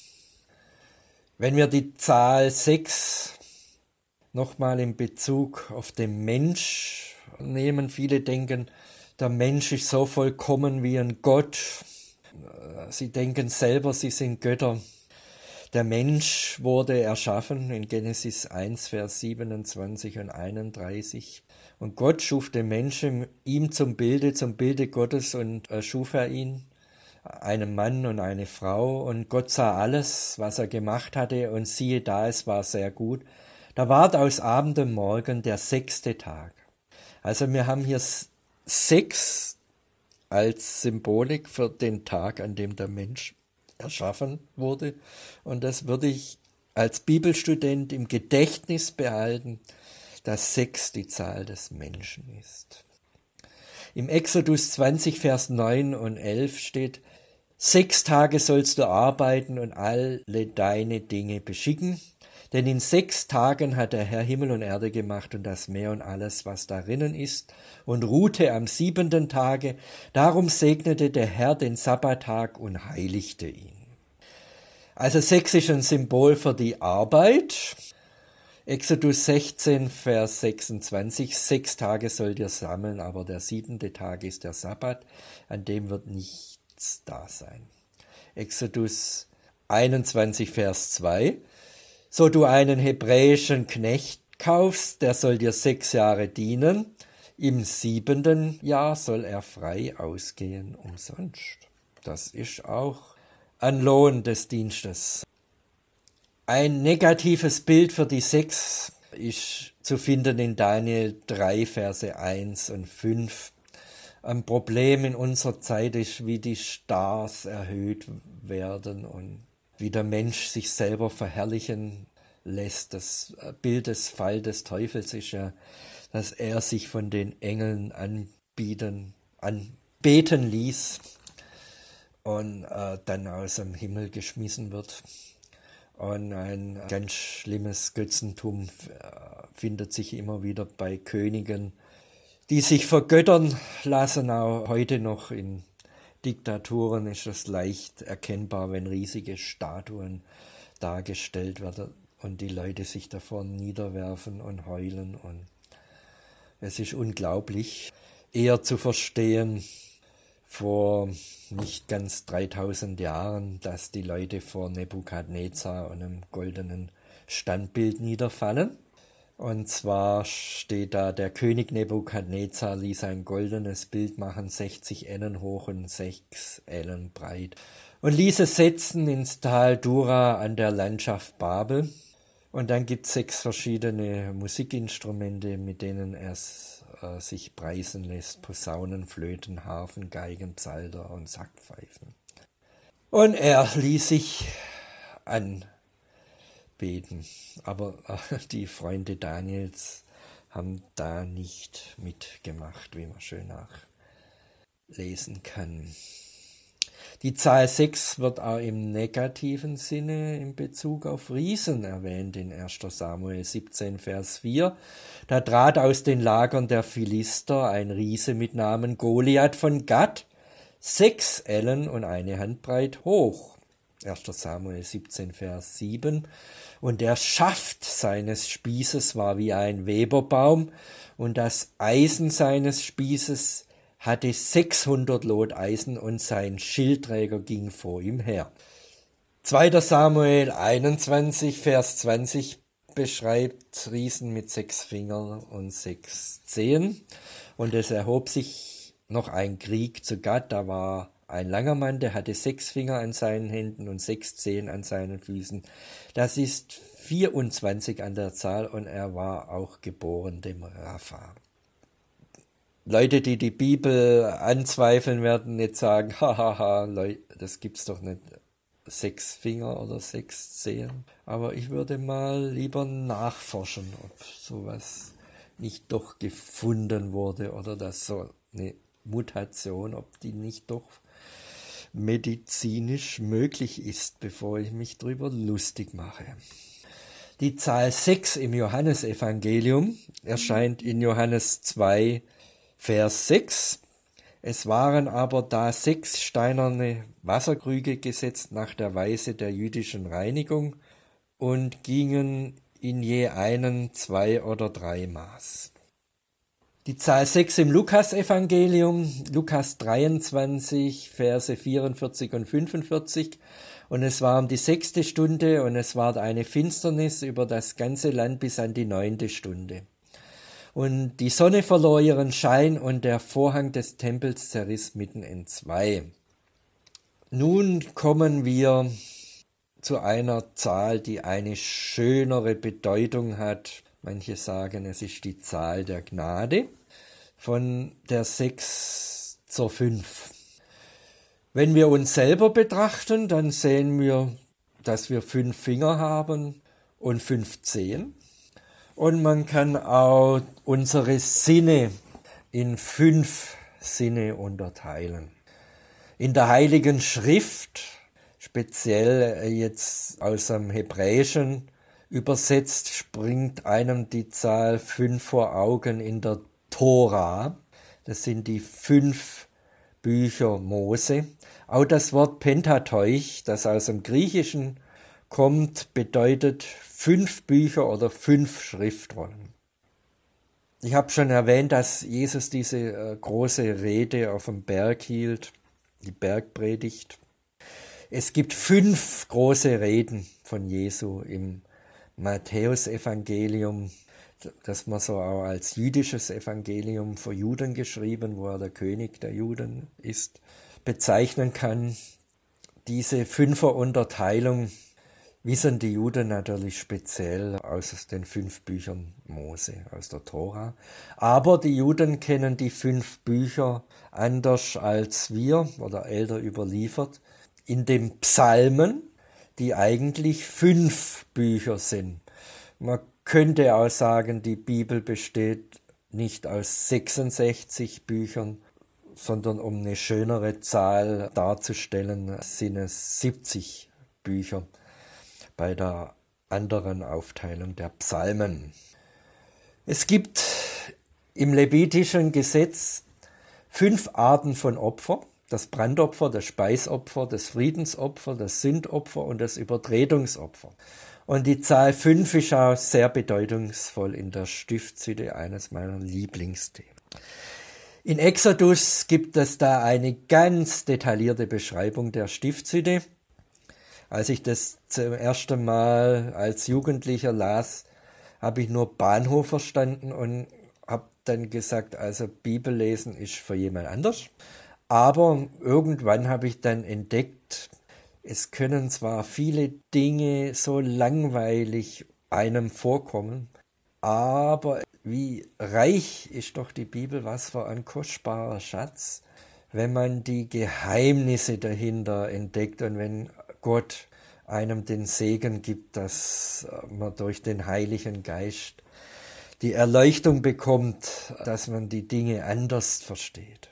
Wenn wir die Zahl sechs nochmal in Bezug auf den Mensch nehmen, viele denken, der Mensch ist so vollkommen wie ein Gott. Sie denken selber, sie sind Götter. Der Mensch wurde erschaffen in Genesis eins, Vers siebenundzwanzig und einunddreißig. Und Gott schuf den Menschen ihm zum Bilde, zum Bilde Gottes, und erschuf er ihn, einen Mann und eine Frau. Und Gott sah alles, was er gemacht hatte, und siehe da, es war sehr gut. Da ward aus Abend und Morgen der sechste Tag. Also wir haben hier sechs als Symbolik für den Tag, an dem der Mensch erschaffen wurde, und das würde ich als Bibelstudent im Gedächtnis behalten, dass sechs die Zahl des Menschen ist. Im Exodus zwanzig, Vers neun und elf steht: Sechs Tage sollst du arbeiten und alle deine Dinge beschicken, denn in sechs Tagen hat der Herr Himmel und Erde gemacht und das Meer und alles, was darinnen ist, und ruhte am siebenten Tage. Darum segnete der Herr den Sabbattag und heiligte ihn. Also sechs ist ein Symbol für die Arbeit. Exodus sechzehn, Vers sechsundzwanzig. Sechs Tage sollt ihr sammeln, aber der siebente Tag ist der Sabbat, an dem wird nichts da sein. Exodus einundzwanzig, Vers zwei. So du einen hebräischen Knecht kaufst, der soll dir sechs Jahre dienen, im siebenten Jahr soll er frei ausgehen umsonst. Das ist auch ein Lohn des Dienstes. Ein negatives Bild für die sechs ist zu finden in Daniel drei, Verse eins und fünf. Ein Problem in unserer Zeit ist, wie die Stars erhöht werden und wie der Mensch sich selber verherrlichen lässt. Das Bild des Fall des Teufels ist ja, dass er sich von den Engeln anbieten, anbeten ließ und äh, dann aus dem Himmel geschmissen wird. Und ein ganz schlimmes Götzentum äh, findet sich immer wieder bei Königen, die sich vergöttern lassen. Auch heute noch in Diktaturen ist das leicht erkennbar, wenn riesige Statuen dargestellt werden und die Leute sich davor niederwerfen und heulen. Und es ist unglaublich, eher zu verstehen vor nicht ganz dreitausend Jahren, dass die Leute vor Nebukadnezar und einem goldenen Standbild niederfallen. Und zwar steht da, der König Nebukadnezar ließ ein goldenes Bild machen, sechzig Ellen hoch und sechs Ellen breit, und ließ es setzen ins Tal Dura an der Landschaft Babel. Und dann gibt es sechs verschiedene Musikinstrumente, mit denen er äh, sich preisen lässt: Posaunen, Flöten, Harfen, Geigen, Psalter und Sackpfeifen. Und er ließ sich an beten. Aber äh, die Freunde Daniels haben da nicht mitgemacht, wie man schön nachlesen kann. Die Zahl sechs wird auch im negativen Sinne in Bezug auf Riesen erwähnt in erster Samuel siebzehn, Vers vier. Da trat aus den Lagern der Philister ein Riese mit Namen Goliath von Gath, sechs Ellen und eine Handbreit hoch. erster Samuel siebzehn, Vers sieben. Und der Schaft seines Spießes war wie ein Weberbaum, und das Eisen seines Spießes hatte sechshundert Lot Eisen, und sein Schildträger ging vor ihm her. zweiter Samuel einundzwanzig, Vers zwanzig beschreibt Riesen mit sechs Fingern und sechs Zehen. Und es erhob sich noch ein Krieg zu Gad, da war ein langer Mann, der hatte sechs Finger an seinen Händen und sechs Zehen an seinen Füßen. Das ist vierundzwanzig an der Zahl, und er war auch geboren dem Rapha. Leute, die die Bibel anzweifeln, werden jetzt sagen, hahaha, Leute, das gibt's doch nicht. Sechs Finger oder sechs Zehen. Aber ich würde mal lieber nachforschen, ob sowas nicht doch gefunden wurde oder dass so eine Mutation, ob die nicht doch medizinisch möglich ist, bevor ich mich drüber lustig mache. Die Zahl sechs im Johannesevangelium erscheint in Johannes zwei, Vers sechs. Es waren aber da sechs steinerne Wasserkrüge gesetzt nach der Weise der jüdischen Reinigung und gingen in je einen zwei oder drei Maß. Die Zahl sechs im Lukasevangelium, Lukas dreiundzwanzig, Verse vierundvierzig und fünfundvierzig. Und es war um die sechste Stunde, und es ward eine Finsternis über das ganze Land bis an die neunte Stunde. Und die Sonne verlor ihren Schein, und der Vorhang des Tempels zerriss mitten in zwei. Nun kommen wir zu einer Zahl, die eine schönere Bedeutung hat. Manche sagen, es ist die Zahl der Gnade, von der sechs zur fünf. Wenn wir uns selber betrachten, dann sehen wir, dass wir fünf Finger haben und fünf Zehen. Und man kann auch unsere Sinne in fünf Sinne unterteilen. In der Heiligen Schrift, speziell jetzt aus dem Hebräischen übersetzt, springt einem die Zahl fünf vor Augen in der Tora. Das sind die fünf Bücher Mose. Auch das Wort Pentateuch, das aus dem Griechischen kommt, bedeutet fünf Bücher oder fünf Schriftrollen. Ich habe schon erwähnt, dass Jesus diese äh, große Rede auf dem Berg hielt, die Bergpredigt. Es gibt fünf große Reden von Jesu im Matthäusevangelium, das man so auch als jüdisches Evangelium für Juden geschrieben, wo er der König der Juden ist, bezeichnen kann. Diese Fünferunterteilung wissen die Juden natürlich speziell aus den fünf Büchern Mose, aus der Tora. Aber die Juden kennen die fünf Bücher anders als wir oder älter überliefert. In den Psalmen, die eigentlich fünf Bücher sind. Man könnte auch sagen, die Bibel besteht nicht aus sechsundsechzig Büchern, sondern um eine schönere Zahl darzustellen, sind es siebzig Bücher bei der anderen Aufteilung der Psalmen. Es gibt im levitischen Gesetz fünf Arten von Opfer: das Brandopfer, das Speisopfer, das Friedensopfer, das Sündopfer und das Übertretungsopfer. Und die Zahl fünf ist auch sehr bedeutungsvoll in der Stiftshütte, eines meiner Lieblingsthemen. In Exodus gibt es da eine ganz detaillierte Beschreibung der Stiftshütte. Als ich das zum ersten Mal als Jugendlicher las, habe ich nur Bahnhof verstanden und habe dann gesagt, also Bibellesen ist für jemand anders. Aber irgendwann habe ich dann entdeckt, es können zwar viele Dinge so langweilig einem vorkommen, aber wie reich ist doch die Bibel, was für ein kostbarer Schatz, wenn man die Geheimnisse dahinter entdeckt und wenn Gott einem den Segen gibt, dass man durch den Heiligen Geist die Erleuchtung bekommt, dass man die Dinge anders versteht.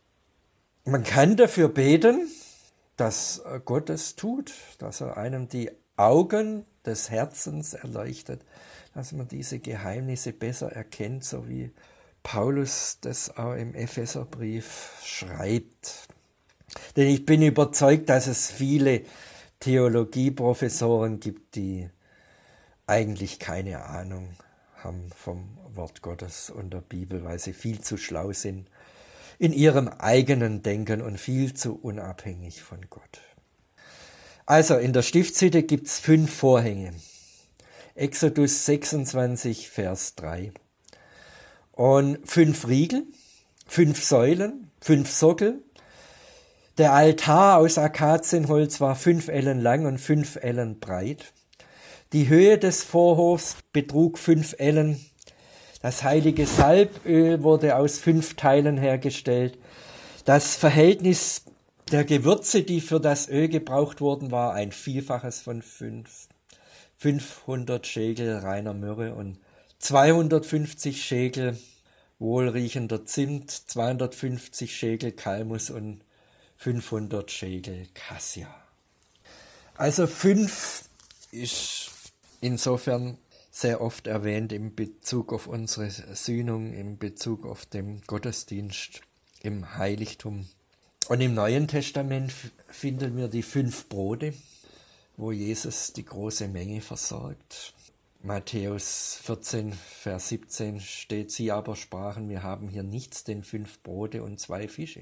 Man kann dafür beten, dass Gott es tut, dass er einem die Augen des Herzens erleuchtet, dass man diese Geheimnisse besser erkennt, so wie Paulus das auch im Epheserbrief schreibt. Denn ich bin überzeugt, dass es viele Theologieprofessoren gibt, die eigentlich keine Ahnung haben vom Wort Gottes und der Bibel, weil sie viel zu schlau sind in ihrem eigenen Denken und viel zu unabhängig von Gott. Also in der Stiftshütte gibt es fünf Vorhänge. Exodus sechsundzwanzig, Vers drei. Und fünf Riegel, fünf Säulen, fünf Sockel. Der Altar aus Akazienholz war fünf Ellen lang und fünf Ellen breit. Die Höhe des Vorhofs betrug fünf Ellen. Das heilige Salböl wurde aus fünf Teilen hergestellt. Das Verhältnis der Gewürze, die für das Öl gebraucht wurden, war ein Vielfaches von fünf. fünfhundert Schekel reiner Myrrhe und zweihundertfünfzig Schekel wohlriechender Zimt, zweihundertfünfzig Schekel Kalmus und fünfhundert Schekel Kassia. Also fünf ist insofern sehr oft erwähnt in Bezug auf unsere Sühnung, in Bezug auf den Gottesdienst im Heiligtum. Und im Neuen Testament finden wir die fünf Brote, wo Jesus die große Menge versorgt. Matthäus vierzehn, Vers siebzehn steht, sie aber sprachen, wir haben hier nichts, denn fünf Brote und zwei Fische.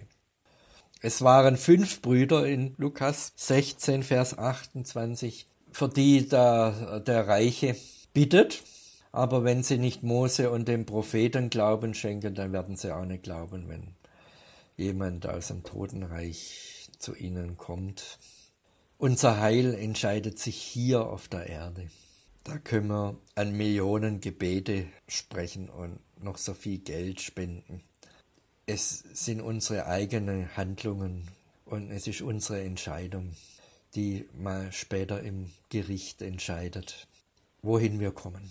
Es waren fünf Brüder in Lukas sechzehn, Vers achtundzwanzig, für die der, der Reiche bittet, aber wenn sie nicht Mose und den Propheten Glauben schenken, dann werden sie auch nicht glauben, wenn jemand aus dem Totenreich zu ihnen kommt. Unser Heil entscheidet sich hier auf der Erde. Da können wir an Millionen Gebete sprechen und noch so viel Geld spenden. Es sind unsere eigenen Handlungen und es ist unsere Entscheidung, die mal später im Gericht entscheidet, wohin wir kommen.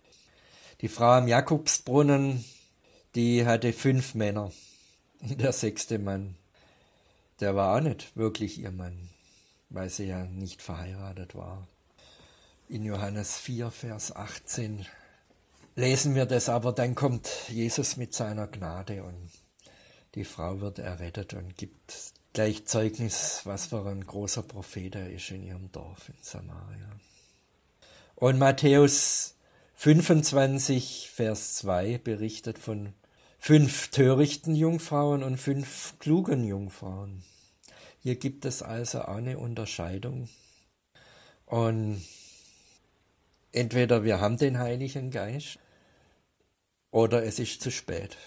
Die Frau am Jakobsbrunnen, die hatte fünf Männer. Der sechste Mann, der war auch nicht wirklich ihr Mann, weil sie ja nicht verheiratet war. In Johannes vier, Vers achtzehn lesen wir das, aber dann kommt Jesus mit seiner Gnade und die Frau wird errettet und gibt gleich Zeugnis, was für ein großer Prophet er ist in ihrem Dorf in Samaria. Und Matthäus fünfundzwanzig, Vers zwei berichtet von fünf törichten Jungfrauen und fünf klugen Jungfrauen. Hier gibt es also auch eine Unterscheidung. Und entweder wir haben den Heiligen Geist oder es ist zu spät.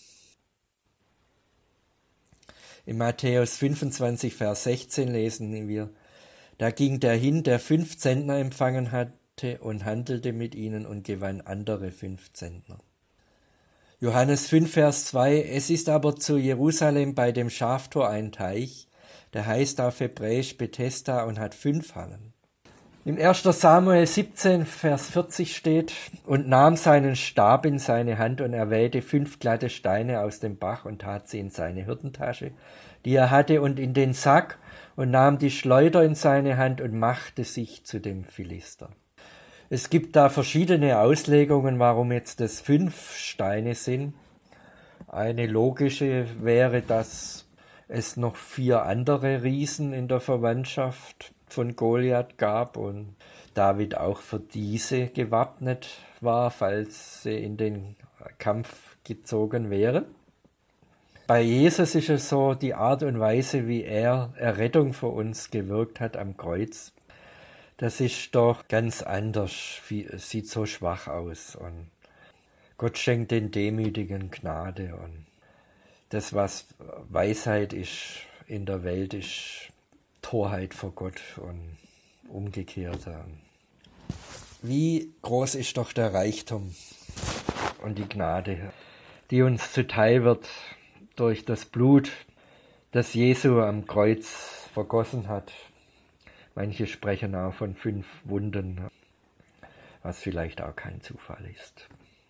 In Matthäus fünfundzwanzig, Vers sechzehn lesen wir, da ging der hin, der fünf Zentner empfangen hatte und handelte mit ihnen und gewann andere fünf Zentner. Johannes fünf, Vers zwei, es ist aber zu Jerusalem bei dem Schaftor ein Teich, der heißt auf Hebräisch Bethesda und hat fünf Hallen. Im erster Samuel siebzehn, Vers vierzig steht, und nahm seinen Stab in seine Hand und erwählte fünf glatte Steine aus dem Bach und tat sie in seine Hirtentasche, die er hatte, und in den Sack, und nahm die Schleuder in seine Hand und machte sich zu dem Philister. Es gibt da verschiedene Auslegungen, warum jetzt das fünf Steine sind. Eine logische wäre, dass es noch vier andere Riesen in der Verwandtschaft von Goliath gab und David auch für diese gewappnet war, falls sie in den Kampf gezogen wären. Bei Jesus ist es so, die Art und Weise, wie er Errettung für uns gewirkt hat am Kreuz, das ist doch ganz anders, es sieht so schwach aus. Und Gott schenkt den Demütigen Gnade und das, was Weisheit ist in der Welt, ist Torheit vor Gott und umgekehrt. Wie groß ist doch der Reichtum und die Gnade, die uns zuteil wird durch das Blut, das Jesu am Kreuz vergossen hat. Manche sprechen auch von fünf Wunden, was vielleicht auch kein Zufall ist.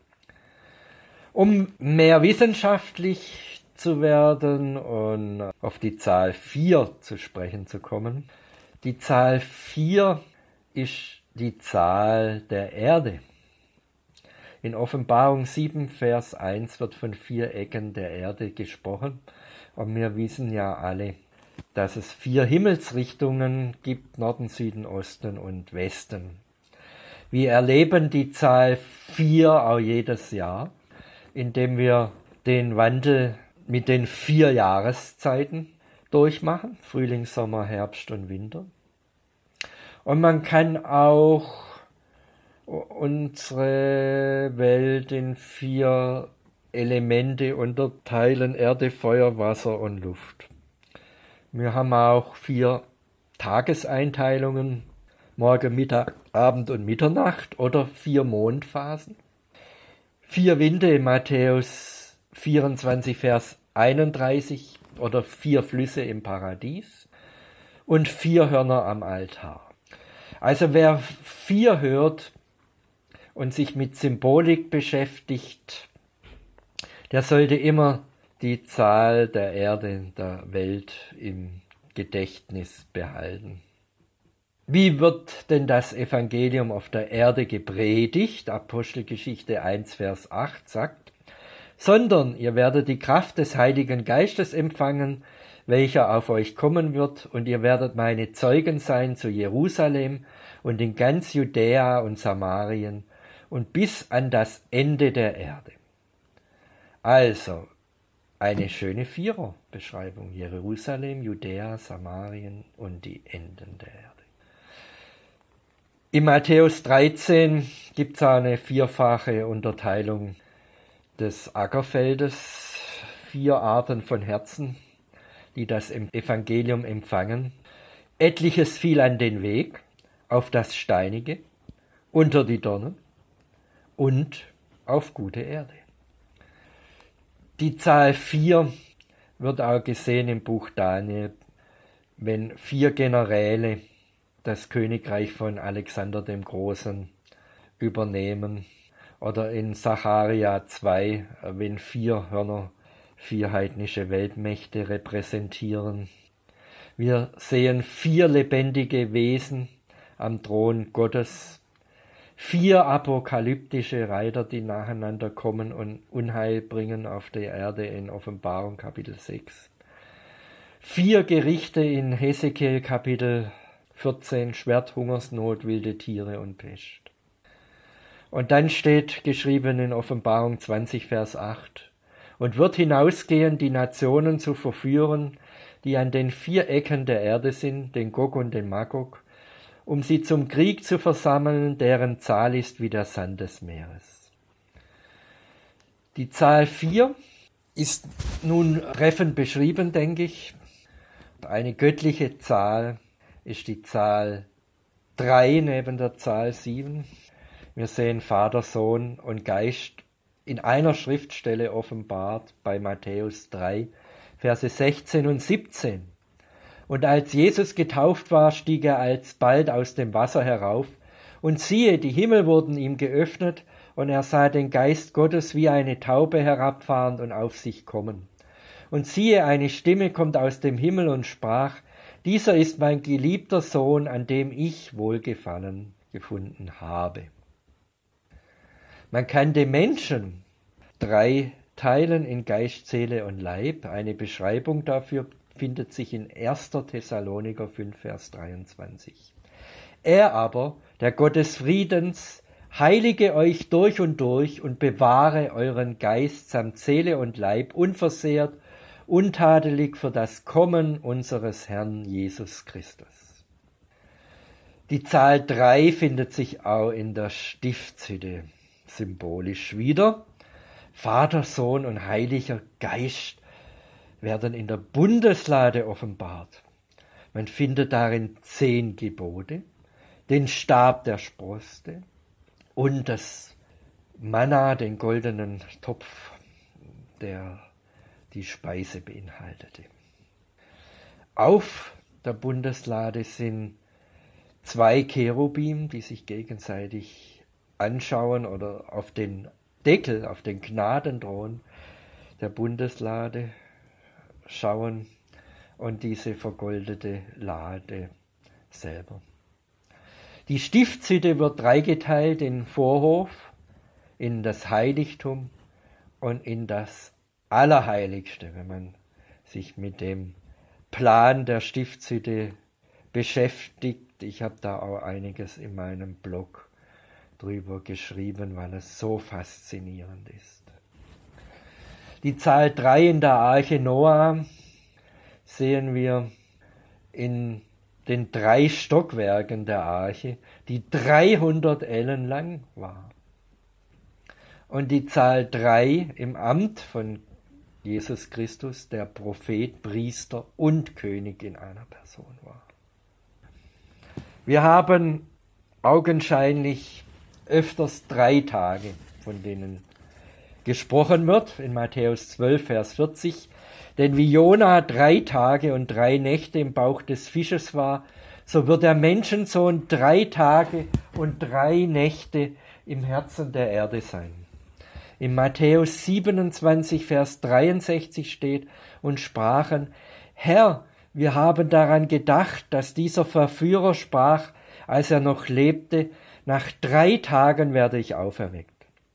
Um mehr wissenschaftlich zu werden und auf die Zahl vier zu sprechen zu kommen. Die Zahl vier ist die Zahl der Erde. In Offenbarung sieben, Vers eins wird von vier Ecken der Erde gesprochen. Und wir wissen ja alle, dass es vier Himmelsrichtungen gibt, Norden, Süden, Osten und Westen. Wir erleben die Zahl vier auch jedes Jahr, indem wir den Wandel mit den vier Jahreszeiten durchmachen, Frühling, Sommer, Herbst und Winter. Und man kann auch unsere Welt in vier Elemente unterteilen: Erde, Feuer, Wasser und Luft. Wir haben auch vier Tageseinteilungen: Morgen, Mittag, Abend und Mitternacht, oder vier Mondphasen. Vier Winde in Matthäus vierundzwanzig, Vers einunddreißig, oder vier Flüsse im Paradies und vier Hörner am Altar. Also wer vier hört und sich mit Symbolik beschäftigt, der sollte immer die Zahl der Erde, der Welt im Gedächtnis behalten. Wie wird denn das Evangelium auf der Erde gepredigt? Apostelgeschichte eins, Vers acht sagt: Sondern ihr werdet die Kraft des Heiligen Geistes empfangen, welcher auf euch kommen wird, und ihr werdet meine Zeugen sein zu Jerusalem und in ganz Judäa und Samarien und bis an das Ende der Erde. Also, eine schöne Viererbeschreibung: Jerusalem, Judäa, Samarien und die Enden der Erde. In Matthäus dreizehn gibt es eine vierfache Unterteilung des Ackerfeldes, vier Arten von Herzen, die das Evangelium empfangen. Etliches fiel an den Weg, auf das Steinige, unter die Dornen und auf gute Erde. Die Zahl vier wird auch gesehen im Buch Daniel, wenn vier Generäle das Königreich von Alexander dem Großen übernehmen. Oder in Sacharja zwei, wenn vier Hörner vier heidnische Weltmächte repräsentieren. Wir sehen vier lebendige Wesen am Thron Gottes, vier apokalyptische Reiter, die nacheinander kommen und Unheil bringen auf der Erde in Offenbarung Kapitel sechs. Vier Gerichte in Hesekiel Kapitel vierzehn, Schwert, Hungersnot, wilde Tiere und Pest. Und dann steht geschrieben in Offenbarung zwanzig, Vers acht: Und wird hinausgehen, die Nationen zu verführen, die an den vier Ecken der Erde sind, den Gog und den Magog, um sie zum Krieg zu versammeln, deren Zahl ist wie der Sand des Meeres. Die Zahl vier ist nun treffend beschrieben, denke ich. Eine göttliche Zahl ist die Zahl drei neben der Zahl sieben. Wir sehen Vater, Sohn und Geist in einer Schriftstelle offenbart bei Matthäus drei, Verse sechzehn und siebzehn. Und als Jesus getauft war, stieg er alsbald aus dem Wasser herauf, und siehe, die Himmel wurden ihm geöffnet, und er sah den Geist Gottes wie eine Taube herabfahren und auf sich kommen. Und siehe, eine Stimme kommt aus dem Himmel und sprach: Dieser ist mein geliebter Sohn, an dem ich Wohlgefallen gefunden habe. Man kann den Menschen drei teilen in Geist, Seele und Leib. Eine Beschreibung dafür findet sich in erster Thessaloniker fünf, Vers dreiundzwanzig. Er aber, der Gott des Friedens, heilige euch durch und durch und bewahre euren Geist samt Seele und Leib unversehrt, untadelig für das Kommen unseres Herrn Jesus Christus. Die Zahl drei findet sich auch in der Stiftshütte symbolisch wieder. Vater, Sohn und Heiliger Geist werden in der Bundeslade offenbart. Man findet darin zehn Gebote, den Stab der Sproste und das Manna, den goldenen Topf, der die Speise beinhaltete. Auf der Bundeslade sind zwei Cherubim, die sich gegenseitig anschauen, oder auf den Deckel, auf den Gnadenthron der Bundeslade schauen und diese vergoldete Lade selber. Die Stiftshütte wird dreigeteilt in Vorhof, in das Heiligtum und in das Allerheiligste, wenn man sich mit dem Plan der Stiftshütte beschäftigt. Ich habe da auch einiges in meinem Blog drüber geschrieben, weil es so faszinierend ist. Die Zahl drei in der Arche Noah sehen wir in den drei Stockwerken der Arche, die dreihundert Ellen lang war. Und die Zahl drei im Amt von Jesus Christus, der Prophet, Priester und König in einer Person war. Wir haben augenscheinlich öfters drei Tage, von denen gesprochen wird, in Matthäus zwölf, Vers vierzig. Denn wie Jona drei Tage und drei Nächte im Bauch des Fisches war, so wird der Menschensohn drei Tage und drei Nächte im Herzen der Erde sein. In Matthäus siebenundzwanzig, Vers dreiundsechzig steht, und sprachen, Herr, wir haben daran gedacht, dass dieser Verführer sprach, als er noch lebte, nach drei Tagen werde ich auferweckt.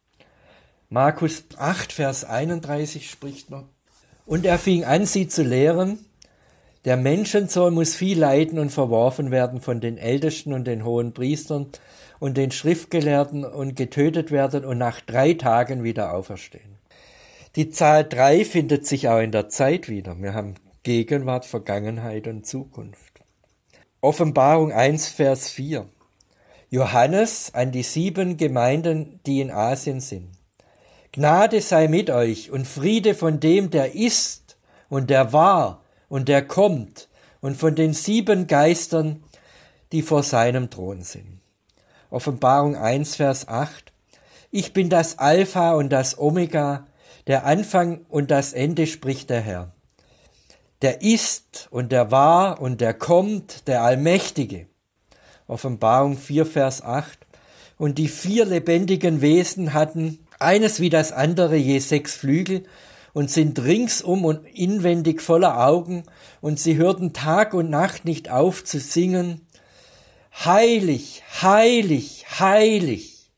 Markus acht, Vers einunddreißig spricht noch, und er fing an, sie zu lehren, der Menschensohn muss viel leiden und verworfen werden von den Ältesten und den hohen Priestern und den Schriftgelehrten und getötet werden und nach drei Tagen wieder auferstehen. Die Zahl drei findet sich auch in der Zeit wieder. Wir haben Gegenwart, Vergangenheit und Zukunft. Offenbarung eins, Vers vier. Johannes an die sieben Gemeinden, die in Asien sind. Gnade sei mit euch und Friede von dem, der ist und der war und der kommt und von den sieben Geistern, die vor seinem Thron sind. Offenbarung eins, Vers acht. Ich bin das Alpha und das Omega, der Anfang und das Ende, spricht der Herr. Der ist und der war und der kommt, der Allmächtige. Offenbarung vier, Vers acht. Und die vier lebendigen Wesen hatten eines wie das andere je sechs Flügel und sind ringsum und inwendig voller Augen, und sie hörten Tag und Nacht nicht auf zu singen, Heilig, heilig, heilig,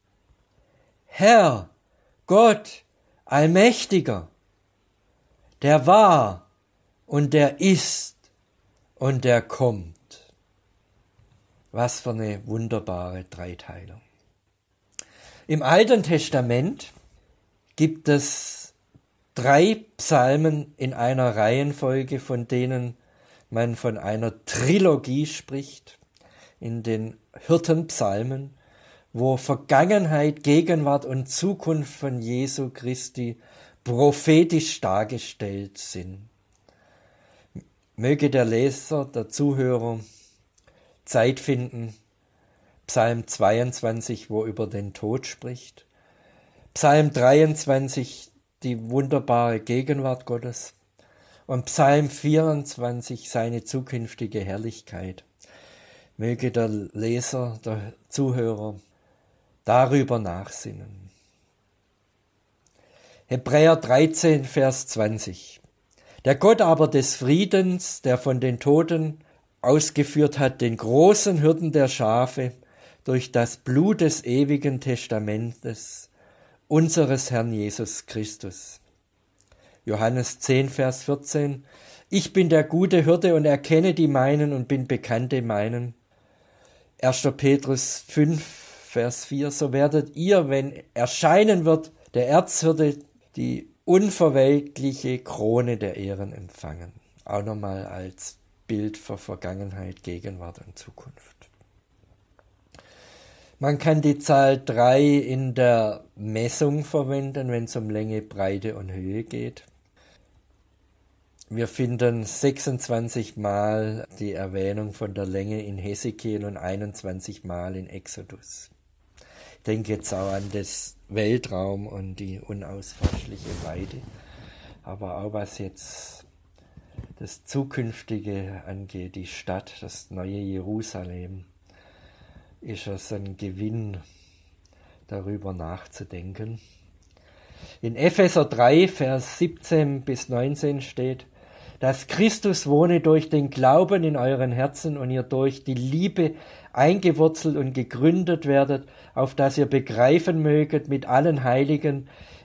Herr, Gott, Allmächtiger, der war und der ist und der kommt. Was für eine wunderbare Dreiteilung. Im Alten Testament gibt es drei Psalmen in einer Reihenfolge, von denen man von einer Trilogie spricht, in den Hirtenpsalmen, wo Vergangenheit, Gegenwart und Zukunft von Jesu Christi prophetisch dargestellt sind. Möge der Leser, der Zuhörer Zeit finden, Psalm zweiundzwanzig, wo über den Tod spricht, Psalm dreiundzwanzig, die wunderbare Gegenwart Gottes, und Psalm vierundzwanzig, seine zukünftige Herrlichkeit. Möge der Leser, der Zuhörer darüber nachsinnen. Hebräer dreizehn, Vers zwanzig. Der Gott aber des Friedens, der von den Toten ausgeführt hat, den großen Hirten der Schafe, durch das Blut des ewigen Testamentes unseres Herrn Jesus Christus. Johannes zehn, Vers vierzehn. Ich bin der gute Hirte und erkenne die meinen und bin bekannte meinen. erster Petrus fünf, Vers vier. So werdet ihr, wenn erscheinen wird, der Erzhirte, die unverwelkliche Krone der Ehren empfangen. Auch nochmal als Bild für Vergangenheit, Gegenwart und Zukunft. Man kann die Zahl drei in der Messung verwenden, wenn es um Länge, Breite und Höhe geht. Wir finden sechsundzwanzig Mal die Erwähnung von der Länge in Hesekiel und einundzwanzig Mal in Exodus. Ich denke jetzt auch an das Weltraum und die unausforschliche Weite, aber auch was jetzt das Zukünftige angeht, die Stadt, das neue Jerusalem, ist es ein Gewinn, darüber nachzudenken. In Epheser drei, Vers siebzehn bis neunzehn steht, dass Christus wohne durch den Glauben in euren Herzen und ihr durch die Liebe eingewurzelt und gegründet werdet, auf dass ihr begreifen möget mit allen Heiligen,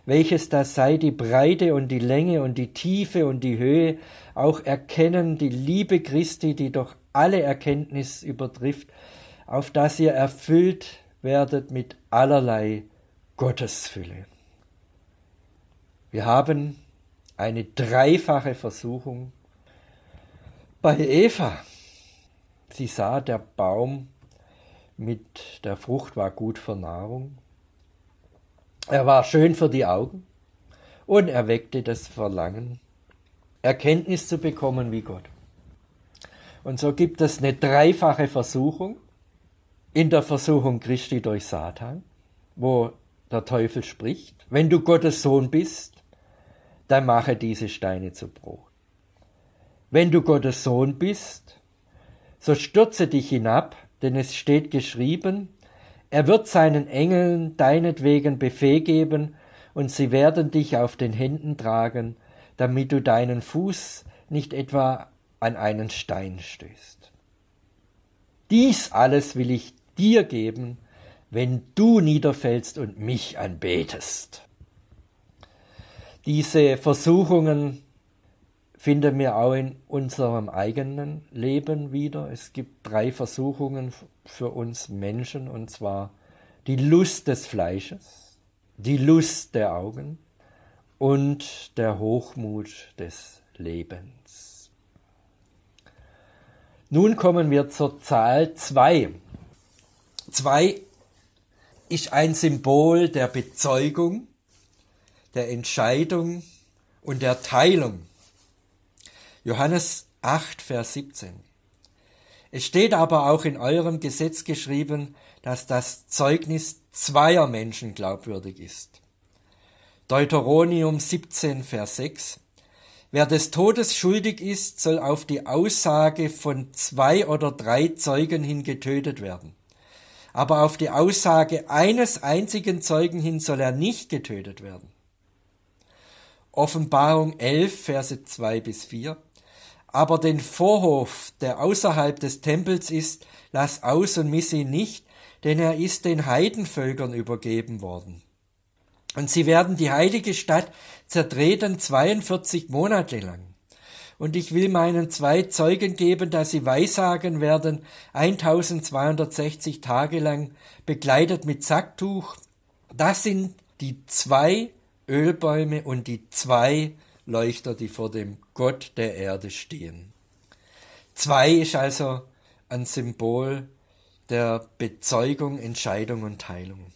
welches das sei, die Breite und die Länge und die Tiefe und die Höhe, auch erkennen die Liebe Christi, die doch alle Erkenntnis übertrifft, auf dass ihr erfüllt werdet mit allerlei Gottesfülle. Wir haben eine dreifache Versuchung bei Eva. Sie sah, der Baum mit der Frucht war gut für Nahrung. Er war schön für die Augen und er weckte das Verlangen, Erkenntnis zu bekommen wie Gott. Und so gibt es eine dreifache Versuchung in der Versuchung Christi durch Satan, wo der Teufel spricht: Wenn du Gottes Sohn bist, dann mache diese Steine zu Brot. Wenn du Gottes Sohn bist, so stürze dich hinab, denn es steht geschrieben, er wird seinen Engeln deinetwegen Befehl geben, und sie werden dich auf den Händen tragen, damit du deinen Fuß nicht etwa an einen Stein stößt. Dies alles will ich dir geben, wenn du niederfällst und mich anbetest. Diese Versuchungen finden wir auch in unserem eigenen Leben wieder. Es gibt drei Versuchungen für uns Menschen, und zwar die Lust des Fleisches, die Lust der Augen und der Hochmut des Lebens. Nun kommen wir zur Zahl zwei. Zwei ist ein Symbol der Bezeugung, der Entscheidung und der Teilung. Johannes acht, Vers siebzehn. Es steht aber auch in eurem Gesetz geschrieben, dass das Zeugnis zweier Menschen glaubwürdig ist. Deuteronomium siebzehn, Vers sechs. Wer des Todes schuldig ist, soll auf die Aussage von zwei oder drei Zeugen hin getötet werden. Aber auf die Aussage eines einzigen Zeugen hin soll er nicht getötet werden. Offenbarung elf, Verse zwei bis vier. Aber den Vorhof, der außerhalb des Tempels ist, lass aus und miss ihn nicht, denn er ist den Heidenvölkern übergeben worden. Und sie werden die heilige Stadt zertreten zweiundvierzig Monate lang. Und ich will meinen zwei Zeugen geben, dass sie weissagen werden, eintausendzweihundertsechzig Tage lang, bekleidet mit Sacktuch. Das sind die zwei Ölbäume und die zwei Leuchter, die vor dem Gott der Erde stehen. Zwei ist also ein Symbol der Bezeugung, Entscheidung und Teilung.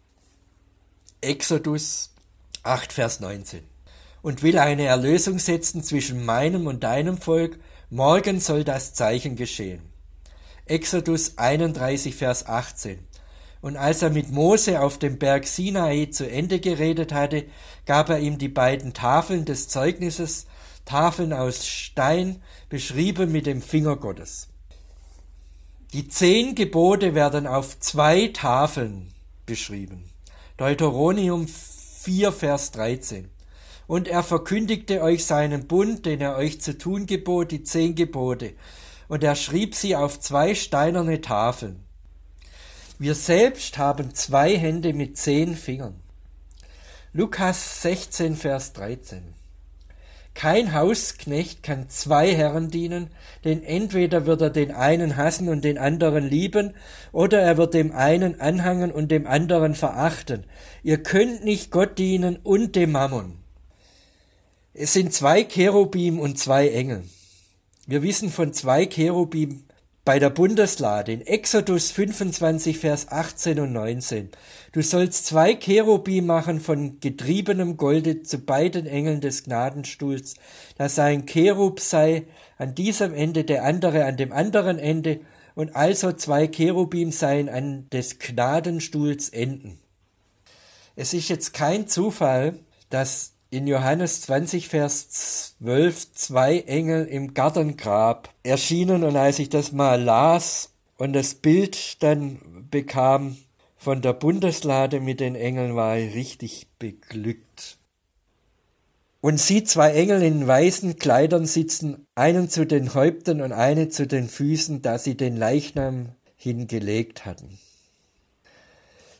Exodus acht, Vers neunzehn. Und will eine Erlösung setzen zwischen meinem und deinem Volk, morgen soll das Zeichen geschehen. Exodus einunddreißig, Vers achtzehn. Und als er mit Mose auf dem Berg Sinai zu Ende geredet hatte, gab er ihm die beiden Tafeln des Zeugnisses, Tafeln aus Stein, beschrieben mit dem Finger Gottes. Die zehn Gebote werden auf zwei Tafeln beschrieben. Deuteronomium vier, Vers dreizehn. Und er verkündigte euch seinen Bund, den er euch zu tun gebot, die zehn Gebote. Und er schrieb sie auf zwei steinerne Tafeln. Wir selbst haben zwei Hände mit zehn Fingern. Lukas sechzehn, Vers dreizehn. Kein Hausknecht kann zwei Herren dienen, denn entweder wird er den einen hassen und den anderen lieben, oder er wird dem einen anhangen und dem anderen verachten. Ihr könnt nicht Gott dienen und dem Mammon. Es sind zwei Cherubim und zwei Engel. Wir wissen von zwei Cherubim bei der Bundeslade in Exodus fünfundzwanzig, Vers achtzehn und neunzehn. Du sollst zwei Cherubim machen von getriebenem Golde zu beiden Engeln des Gnadenstuhls, dass ein Cherub sei an diesem Ende, der andere an dem anderen Ende, und also zwei Cherubim seien an des Gnadenstuhls Enden. Es ist jetzt kein Zufall, dass in Johannes zwanzig, Vers zwölf zwei Engel im Gartengrab erschienen, und als ich das mal las und das Bild dann bekam von der Bundeslade mit den Engeln, war ich richtig beglückt. Und sie, zwei Engel in weißen Kleidern, sitzen, einen zu den Häupten und eine zu den Füßen, da sie den Leichnam hingelegt hatten.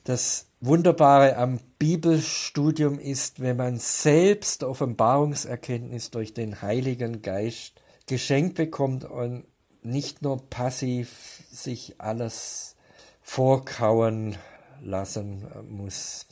Das Wunderbare am Bibelstudium ist, wenn man selbst Offenbarungserkenntnis durch den Heiligen Geist geschenkt bekommt und nicht nur passiv sich alles vorkauen lassen muss.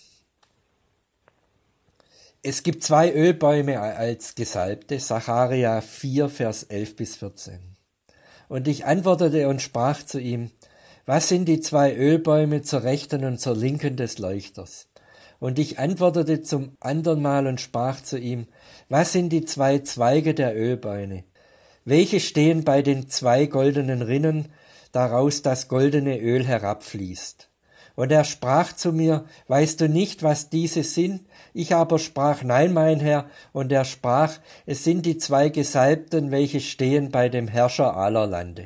Es gibt zwei Ölbäume als Gesalbte, Sacharja vier, Vers elf bis vierzehn. Und ich antwortete und sprach zu ihm: Was sind die zwei Ölbäume zur rechten und zur linken des Leuchters? Und ich antwortete zum andern Mal und sprach zu ihm: Was sind die zwei Zweige der Ölbäume? Welche stehen bei den zwei goldenen Rinnen, daraus das goldene Öl herabfließt? Und er sprach zu mir: Weißt du nicht, was diese sind? Ich aber sprach: Nein, mein Herr. Und er sprach: Es sind die zwei Gesalbten, welche stehen bei dem Herrscher aller Lande.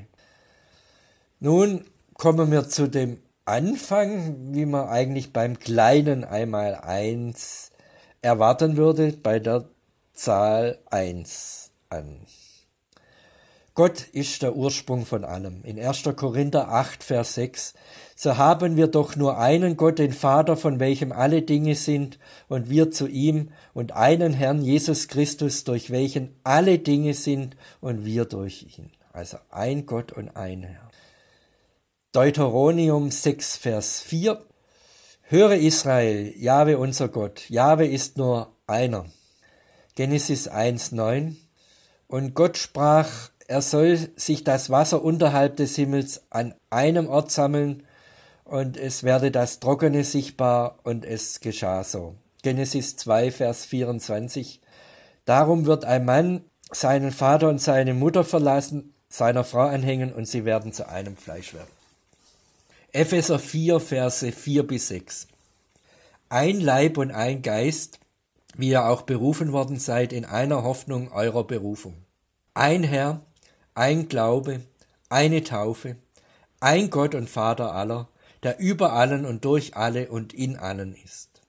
Nun kommen wir zu dem Anfang, wie man eigentlich beim kleinen Einmaleins erwarten würde, bei der Zahl eins an. Gott ist der Ursprung von allem. In erster Korinther acht, Vers sechs: So haben wir doch nur einen Gott, den Vater, von welchem alle Dinge sind, und wir zu ihm, und einen Herrn, Jesus Christus, durch welchen alle Dinge sind, und wir durch ihn. Also ein Gott und ein Herr. Deuteronomium sechs, Vers vier: Höre Israel, Jahwe unser Gott, Jahwe ist nur einer. Genesis eins, neun: Und Gott sprach, er soll sich das Wasser unterhalb des Himmels an einem Ort sammeln, und es werde das Trockene sichtbar, und es geschah so. Genesis zwei, Vers vierundzwanzig: Darum wird ein Mann seinen Vater und seine Mutter verlassen, seiner Frau anhängen, und sie werden zu einem Fleisch werden. Epheser vier, Verse vier bis sechs: Ein Leib und ein Geist, wie ihr auch berufen worden seid in einer Hoffnung eurer Berufung. Ein Herr, ein Glaube, eine Taufe, ein Gott und Vater aller, der über allen und durch alle und in allen ist.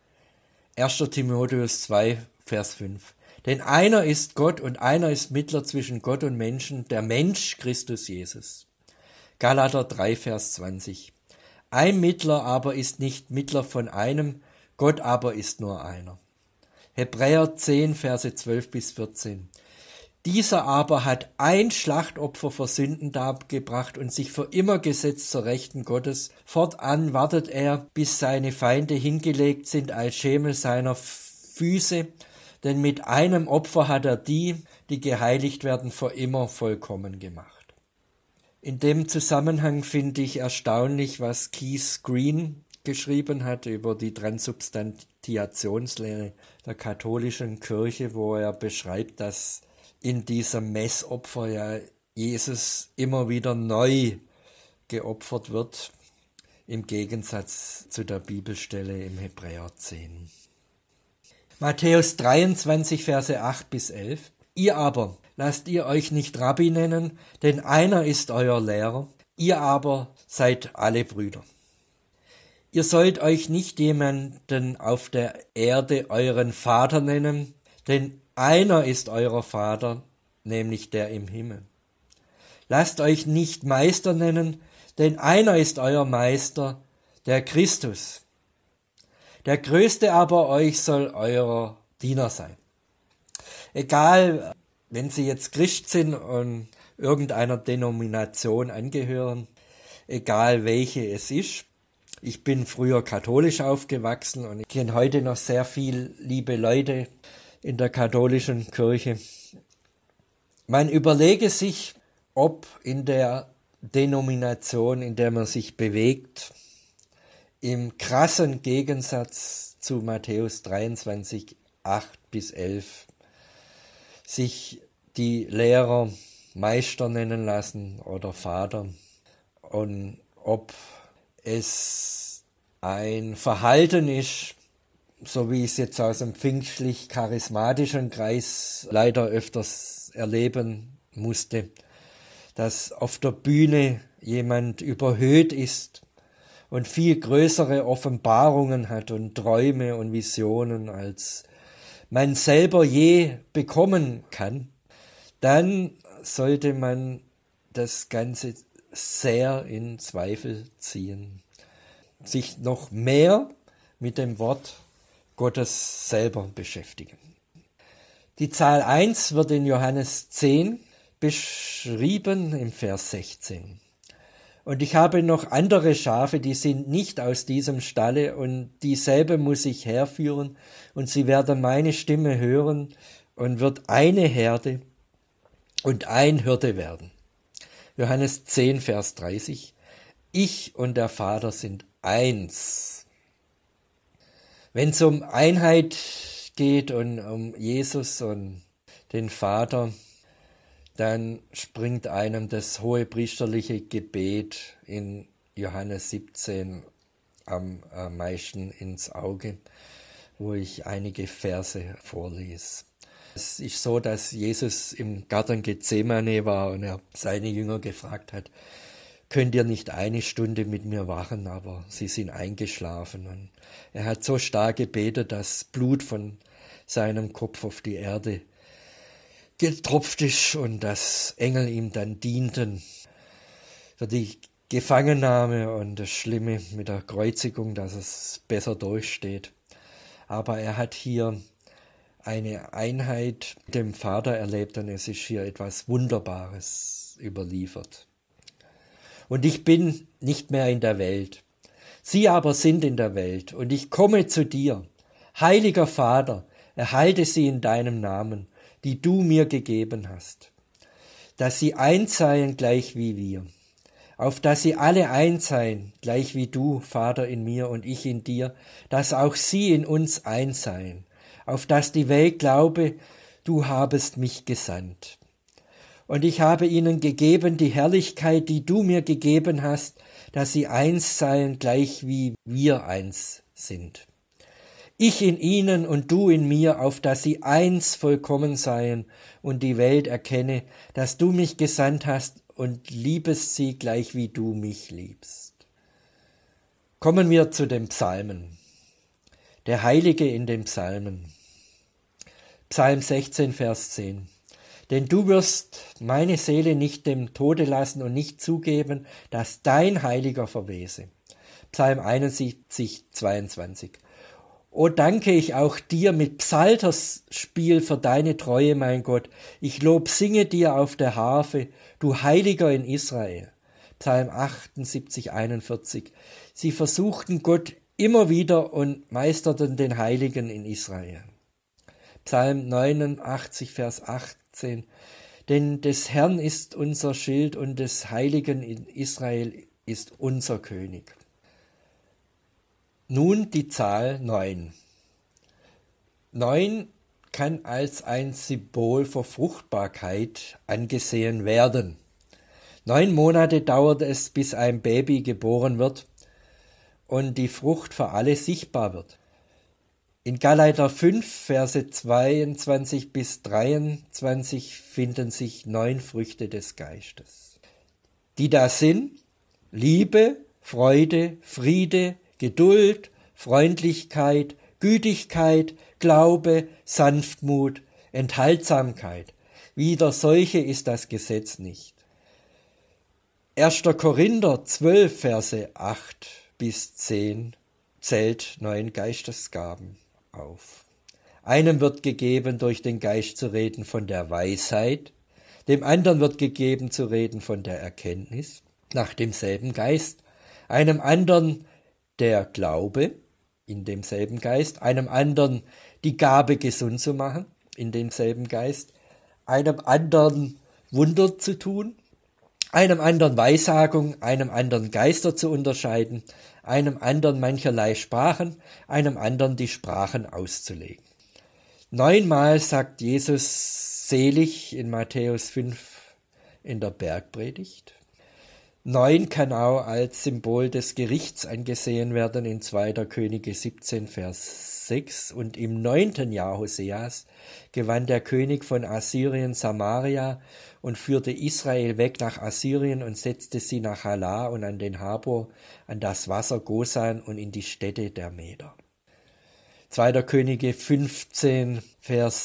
erster Timotheus zwei, Vers fünf: Denn einer ist Gott und einer ist Mittler zwischen Gott und Menschen, der Mensch Christus Jesus. Galater drei, Vers zwanzig: Ein Mittler aber ist nicht Mittler von einem, Gott aber ist nur einer. Hebräer zehn, Verse zwölf bis vierzehn: Dieser aber hat ein Schlachtopfer für Sünden dargebracht und sich für immer gesetzt zur Rechten Gottes. Fortan wartet er, bis seine Feinde hingelegt sind als Schemel seiner Füße, denn mit einem Opfer hat er die, die geheiligt werden, für immer vollkommen gemacht. In dem Zusammenhang finde ich erstaunlich, was Keith Green geschrieben hat über die Transubstantiationslehre der katholischen Kirche, wo er beschreibt, dass in diesem Messopfer ja Jesus immer wieder neu geopfert wird, im Gegensatz zu der Bibelstelle im Hebräer zehn. Matthäus dreiundzwanzig, Verse acht bis elf: Ihr aber lasst ihr euch nicht Rabbi nennen, denn einer ist euer Lehrer, ihr aber seid alle Brüder. Ihr sollt euch nicht jemanden auf der Erde euren Vater nennen, denn einer ist euer Vater, nämlich der im Himmel. Lasst euch nicht Meister nennen, denn einer ist euer Meister, der Christus. Der Größte aber euch soll euer Diener sein. Egal, wenn Sie jetzt Christ sind und irgendeiner Denomination angehören, egal welche es ist. Ich bin früher katholisch aufgewachsen und ich kenne heute noch sehr viel liebe Leute in der katholischen Kirche. Man überlege sich, ob in der Denomination, in der man sich bewegt, im krassen Gegensatz zu Matthäus dreiundzwanzig, acht bis elf, sich die Lehrer Meister nennen lassen oder Vater, und ob es ein Verhalten ist, so wie ich es jetzt aus dem pfingstlich-charismatischen Kreis leider öfters erleben musste, dass auf der Bühne jemand überhöht ist und viel größere Offenbarungen hat und Träume und Visionen, als man selber je bekommen kann, dann sollte man das Ganze sehr in Zweifel ziehen. sich noch mehr mit dem Wort Gottes selber beschäftigen. Die Zahl eins wird in Johannes zehn beschrieben im Vers sechzehn. Und ich habe noch andere Schafe, die sind nicht aus diesem Stalle, und dieselbe muss ich herführen, und sie werden meine Stimme hören, und wird eine Herde und ein Hirte werden. Johannes zehn, Vers dreißig. Ich und der Vater sind eins. Wenn es um Einheit geht und um Jesus und den Vater, dann springt einem das hohepriesterliche Gebet in Johannes siebzehn am meisten ins Auge, wo ich einige Verse vorlese. Es ist so, dass Jesus im Garten Gethsemane war und er seine Jünger gefragt hat, könnt ihr nicht eine Stunde mit mir wachen, aber sie sind eingeschlafen. Und er hat so stark gebetet, dass Blut von seinem Kopf auf die Erde getropft ist und dass Engel ihm dann dienten für die Gefangennahme und das Schlimme mit der Kreuzigung, dass es besser durchsteht. Aber er hat hier eine Einheit mit dem Vater erlebt und es ist hier etwas Wunderbares überliefert. Und ich bin nicht mehr in der Welt, sie aber sind in der Welt, und ich komme zu dir. Heiliger Vater, erhalte sie in deinem Namen, die du mir gegeben hast, dass sie eins seien gleich wie wir, auf dass sie alle eins seien, gleich wie du, Vater, in mir und ich in dir, dass auch sie in uns eins seien, auf dass die Welt glaube, du habest mich gesandt. Und ich habe ihnen gegeben die Herrlichkeit, die du mir gegeben hast, dass sie eins seien, gleich wie wir eins sind. Ich in ihnen und du in mir, auf dass sie eins vollkommen seien und die Welt erkenne, dass du mich gesandt hast und liebest sie, gleich wie du mich liebst. Kommen wir zu den Psalmen. Der Heilige in den Psalmen. Psalm sechzehn, Vers zehn. Denn du wirst meine Seele nicht dem Tode lassen und nicht zugeben, dass dein Heiliger verwese. Psalm einundsiebzig, zweiundzwanzig. O danke ich auch dir mit Psalterspiel für deine Treue, mein Gott. Ich lob singe dir auf der Harfe, du Heiliger in Israel. Psalm achtundsiebzig, einundvierzig. Sie versuchten Gott immer wieder und meisterten den Heiligen in Israel. Psalm neunundachtzig, Vers achtzehn. Denn des Herrn ist unser Schild und des Heiligen in Israel ist unser König. Nun die Zahl neun. Neun kann als ein Symbol für Fruchtbarkeit angesehen werden. Neun Monate dauert es, bis ein Baby geboren wird und die Frucht für alle sichtbar wird. In Galater fünf, Verse zweiundzwanzig bis dreiundzwanzig finden sich neun Früchte des Geistes. Die da sind: Liebe, Freude, Friede, Geduld, Freundlichkeit, Gütigkeit, Glaube, Sanftmut, Enthaltsamkeit. Wider solche ist das Gesetz nicht. erster Korinther zwölf, Verse acht bis zehn zählt neun Geistesgaben auf. Einem wird gegeben, durch den Geist zu reden von der Weisheit, dem anderen wird gegeben, zu reden von der Erkenntnis, nach demselben Geist, einem anderen der Glaube, in demselben Geist, einem anderen die Gabe, gesund zu machen, in demselben Geist, einem anderen Wunder zu tun, einem anderen Weissagung, einem anderen Geister zu unterscheiden, einem anderen mancherlei Sprachen, einem anderen die Sprachen auszulegen. Neunmal sagt Jesus selig in Matthäus fünf in der Bergpredigt. Neun kann auch als Symbol des Gerichts angesehen werden in zweiter Könige siebzehn, Vers sechs. Und im neunten Jahr Hoseas gewann der König von Assyrien Samaria und führte Israel weg nach Assyrien und setzte sie nach Halah und an den Habor, an das Wasser Gosan und in die Städte der Meder. zweiter Könige fünfzehn, Vers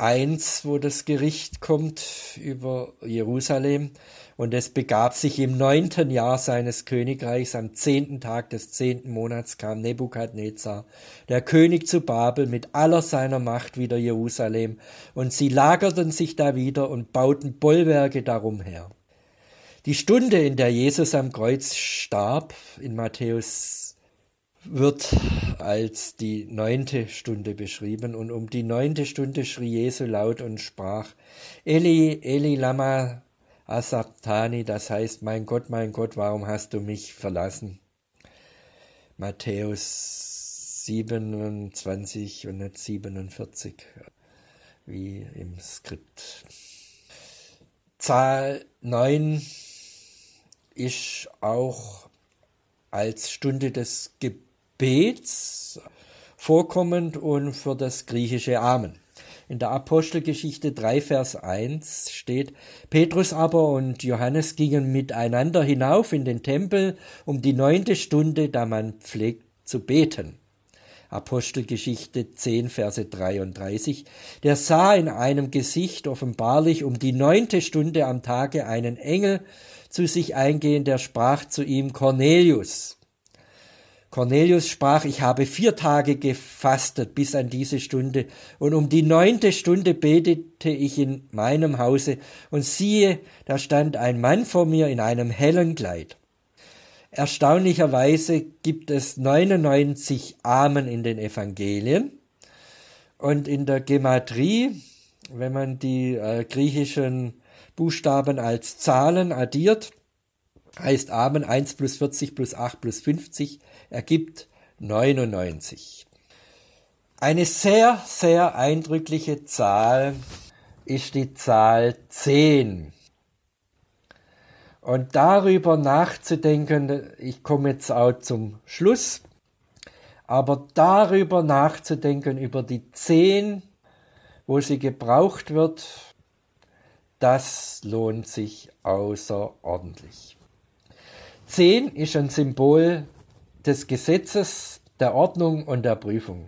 eins, wo das Gericht kommt über Jerusalem. Und es begab sich im neunten Jahr seines Königreichs, am zehnten Tag des zehnten Monats kam Nebukadnezar, der König zu Babel, mit aller seiner Macht wider Jerusalem, und sie lagerten sich da wieder und bauten Bollwerke darum her. Die Stunde, in der Jesus am Kreuz starb, in Matthäus, wird als die neunte Stunde beschrieben, und um die neunte Stunde schrie Jesu laut und sprach: Eli, Eli, lama asabtani, das heißt: Mein Gott, mein Gott, warum hast du mich verlassen? Matthäus siebenundzwanzig und nicht siebenundvierzig, wie im Skript. Zahl neun ist auch als Stunde des Gebets vorkommend und für das griechische Amen. In der Apostelgeschichte drei, Vers eins steht: Petrus aber und Johannes gingen miteinander hinauf in den Tempel um die neunte Stunde, da man pflegt zu beten. Apostelgeschichte zehn, Verse dreiunddreißig. Der sah in einem Gesicht offenbarlich um die neunte Stunde am Tage einen Engel zu sich eingehen, der sprach zu ihm: Cornelius. Cornelius sprach: Ich habe vier Tage gefastet bis an diese Stunde, und um die neunte Stunde betete ich in meinem Hause, und siehe, da stand ein Mann vor mir in einem hellen Kleid. Erstaunlicherweise gibt es neunundneunzig Amen in den Evangelien, und in der Gematrie, wenn man die äh, griechischen Buchstaben als Zahlen addiert, heißt Amen eins plus vierzig plus acht plus fünfzig ergibt neunundneunzig. Eine sehr, sehr eindrückliche Zahl ist die Zahl zehn. Und darüber nachzudenken, ich komme jetzt auch zum Schluss, aber darüber nachzudenken, über die zehn, wo sie gebraucht wird, das lohnt sich außerordentlich. Zehn ist ein Symbol des Gesetzes, der Ordnung und der Prüfung.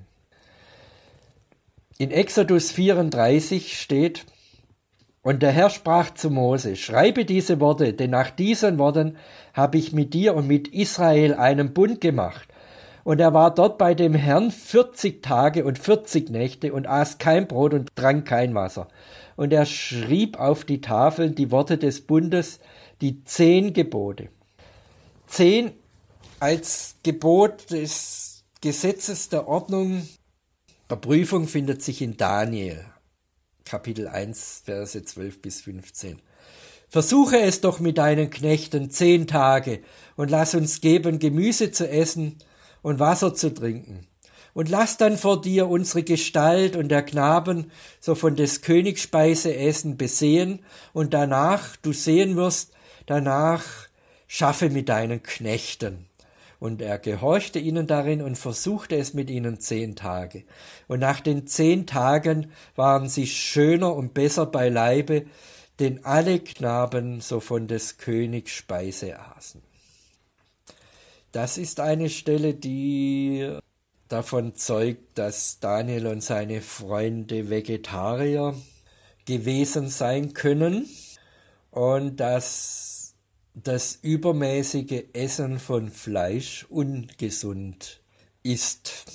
In Exodus vierunddreißig steht: Und der Herr sprach zu Mose: Schreibe diese Worte, denn nach diesen Worten habe ich mit dir und mit Israel einen Bund gemacht. Und er war dort bei dem Herrn vierzig Tage und vierzig Nächte und aß kein Brot und trank kein Wasser. Und er schrieb auf die Tafeln die Worte des Bundes, die zehn Gebote. Zehn als Gebot des Gesetzes der Ordnung, der Prüfung findet sich in Daniel, Kapitel eins, Verse zwölf bis fünfzehn. Versuche es doch mit deinen Knechten zehn Tage und lass uns geben Gemüse zu essen und Wasser zu trinken. Und lass dann vor dir unsere Gestalt und der Knaben so von des Königs Speise essen besehen, und danach, du sehen wirst, danach schaffe mit deinen Knechten. Und er gehorchte ihnen darin und versuchte es mit ihnen zehn Tage. Und nach den zehn Tagen waren sie schöner und besser bei Leibe, denn alle Knaben so von des Königs Speise aßen. Das ist eine Stelle, die davon zeugt, dass Daniel und seine Freunde Vegetarier gewesen sein können und dass das übermäßige Essen von Fleisch ungesund ist.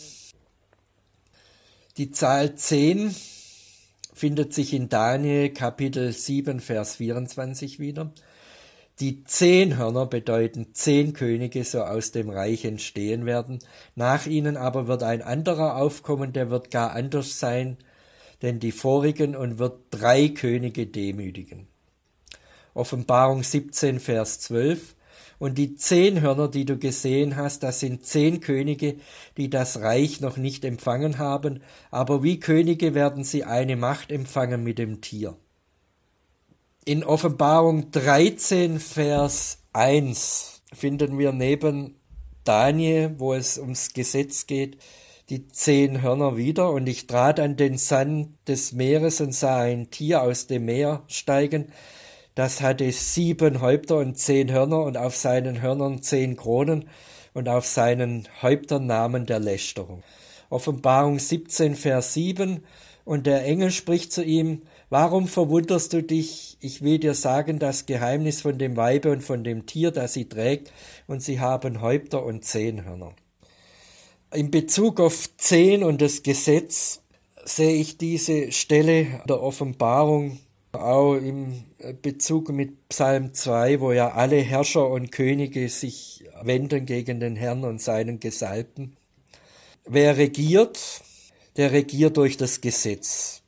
Die Zahl zehn findet sich in Daniel Kapitel sieben, Vers vierundzwanzig wieder. Die zehn Hörner bedeuten zehn Könige, so aus dem Reich entstehen werden. Nach ihnen aber wird ein anderer aufkommen, der wird gar anders sein, denn die vorigen, und wird drei Könige demütigen. Offenbarung siebzehn, Vers zwölf. Und die zehn Hörner, die du gesehen hast, das sind zehn Könige, die das Reich noch nicht empfangen haben, aber wie Könige werden sie eine Macht empfangen mit dem Tier. In Offenbarung dreizehn, Vers eins finden wir neben Daniel, wo es ums Gesetz geht, die zehn Hörner wieder. Und ich trat an den Sand des Meeres und sah ein Tier aus dem Meer steigen. Das hatte sieben Häupter und zehn Hörner, und auf seinen Hörnern zehn Kronen und auf seinen Häuptern Namen der Lästerung. Offenbarung siebzehn, Vers sieben. Und der Engel spricht zu ihm: Warum verwunderst du dich? Ich will dir sagen, das Geheimnis von dem Weibe und von dem Tier, das sie trägt, und sie haben Häupter und zehn Hörner. In Bezug auf zehn und das Gesetz sehe ich diese Stelle der Offenbarung auch im Bezug mit Psalm zwei, wo ja alle Herrscher und Könige sich wenden gegen den Herrn und seinen Gesalbten. Wer regiert, der regiert durch das Gesetz.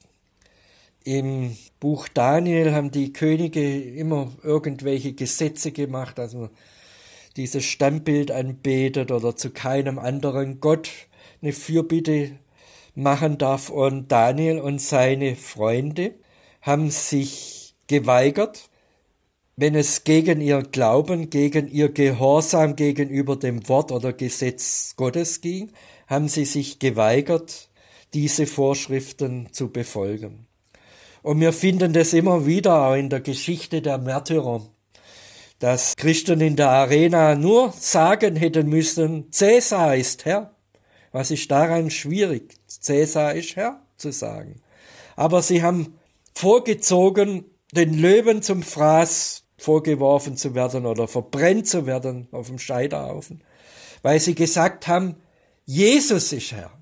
Im Buch Daniel haben die Könige immer irgendwelche Gesetze gemacht, also dieses Stammbild anbetet oder zu keinem anderen Gott eine Fürbitte machen darf. Und Daniel und seine Freunde haben sich geweigert, wenn es gegen ihr Glauben, gegen ihr Gehorsam gegenüber dem Wort oder Gesetz Gottes ging, haben sie sich geweigert, diese Vorschriften zu befolgen. Und wir finden das immer wieder auch in der Geschichte der Märtyrer, dass Christen in der Arena nur sagen hätten müssen: Cäsar ist Herr. Was ist daran schwierig? Cäsar ist Herr zu sagen. Aber sie haben vorgezogen, den Löwen zum Fraß vorgeworfen zu werden oder verbrennt zu werden auf dem Scheiterhaufen, weil sie gesagt haben, Jesus ist Herr.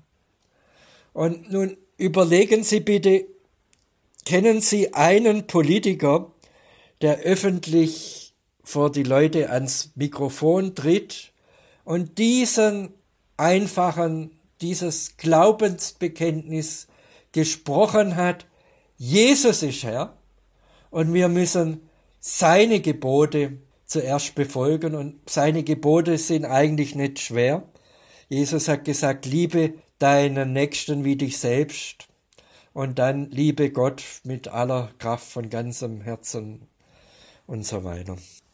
Und nun überlegen Sie bitte, kennen Sie einen Politiker, der öffentlich vor die Leute ans Mikrofon tritt und diesen einfachen, dieses Glaubensbekenntnis gesprochen hat: Jesus ist Herr und wir müssen seine Gebote zuerst befolgen, und seine Gebote sind eigentlich nicht schwer. Jesus hat gesagt, liebe deinen Nächsten wie dich selbst, und dann liebe Gott mit aller Kraft von ganzem Herzen und so weiter.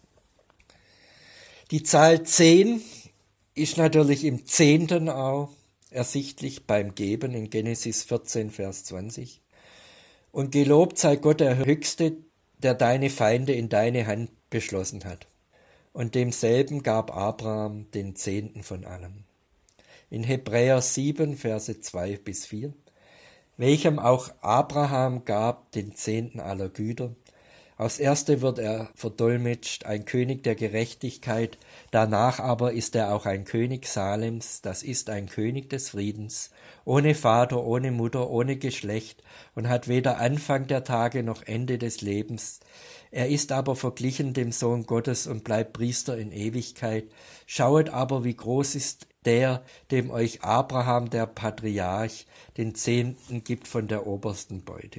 Die Zahl zehn ist natürlich im Zehnten auch ersichtlich beim Geben in Genesis vierzehn, Vers zwanzig. Und gelobt sei Gott der Höchste, der deine Feinde in deine Hand beschlossen hat. Und demselben gab Abraham den Zehnten von allem. In Hebräer sieben, Verse zwei bis vier. Welchem auch Abraham gab den Zehnten aller Güter. Aufs Erste wird er verdolmetscht, ein König der Gerechtigkeit, danach aber ist er auch ein König Salems, das ist ein König des Friedens, ohne Vater, ohne Mutter, ohne Geschlecht und hat weder Anfang der Tage noch Ende des Lebens. Er ist aber verglichen dem Sohn Gottes und bleibt Priester in Ewigkeit. Schauet aber, wie groß ist der, dem euch Abraham, der Patriarch, den Zehnten gibt von der obersten Beute.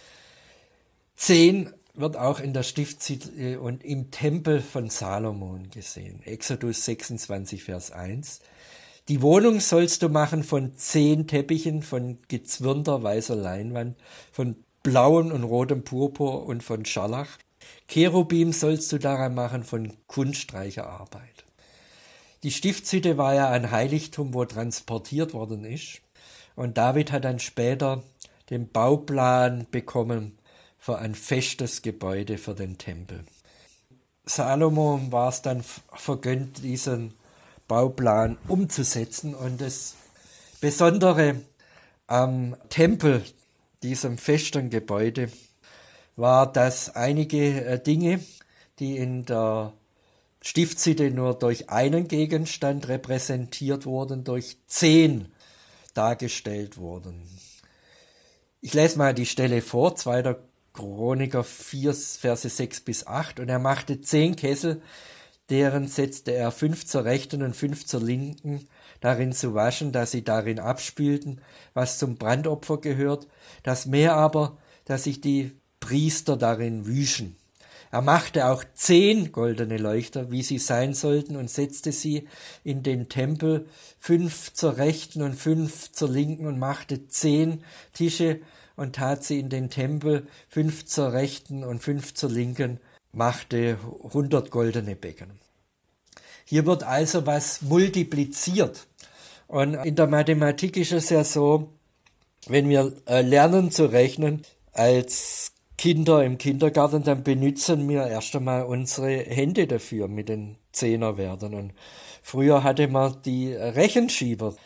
Zehn wird auch in der Stiftshütte und im Tempel von Salomon gesehen. Exodus sechsundzwanzig, Vers eins. Die Wohnung sollst du machen von zehn Teppichen, von gezwirnter weißer Leinwand, von blauem und rotem Purpur und von Scharlach. Cherubim sollst du daran machen von Kunststreicherarbeit. Die Stiftshütte war ja ein Heiligtum, wo transportiert worden ist. Und David hat dann später den Bauplan bekommen für ein festes Gebäude für den Tempel. Salomon war es dann vergönnt, diesen Bauplan umzusetzen. Und das Besondere am Tempel, diesem festen Gebäude, war, dass einige Dinge, die in der Stiftshütte nur durch einen Gegenstand repräsentiert wurden, durch zehn dargestellt wurden. Ich lese mal die Stelle vor, zweiter Chroniker vier, Verse sechs bis acht. Und er machte zehn Kessel, deren setzte er fünf zur rechten und fünf zur linken, darin zu waschen, dass sie darin abspülten, was zum Brandopfer gehört, das Meer aber, dass sich die Priester darin wüschen. Er machte auch zehn goldene Leuchter, wie sie sein sollten, und setzte sie in den Tempel, fünf zur rechten und fünf zur linken, und machte zehn Tische und tat sie in den Tempel, fünf zur rechten und fünf zur linken, machte hundert goldene Becken. Hier wird also was multipliziert. Und in der Mathematik ist es ja so, wenn wir lernen zu rechnen als Kinder im Kindergarten, dann benutzen wir erst einmal unsere Hände dafür mit den Zehnerwerten. Und früher hatte man die Rechenschieber,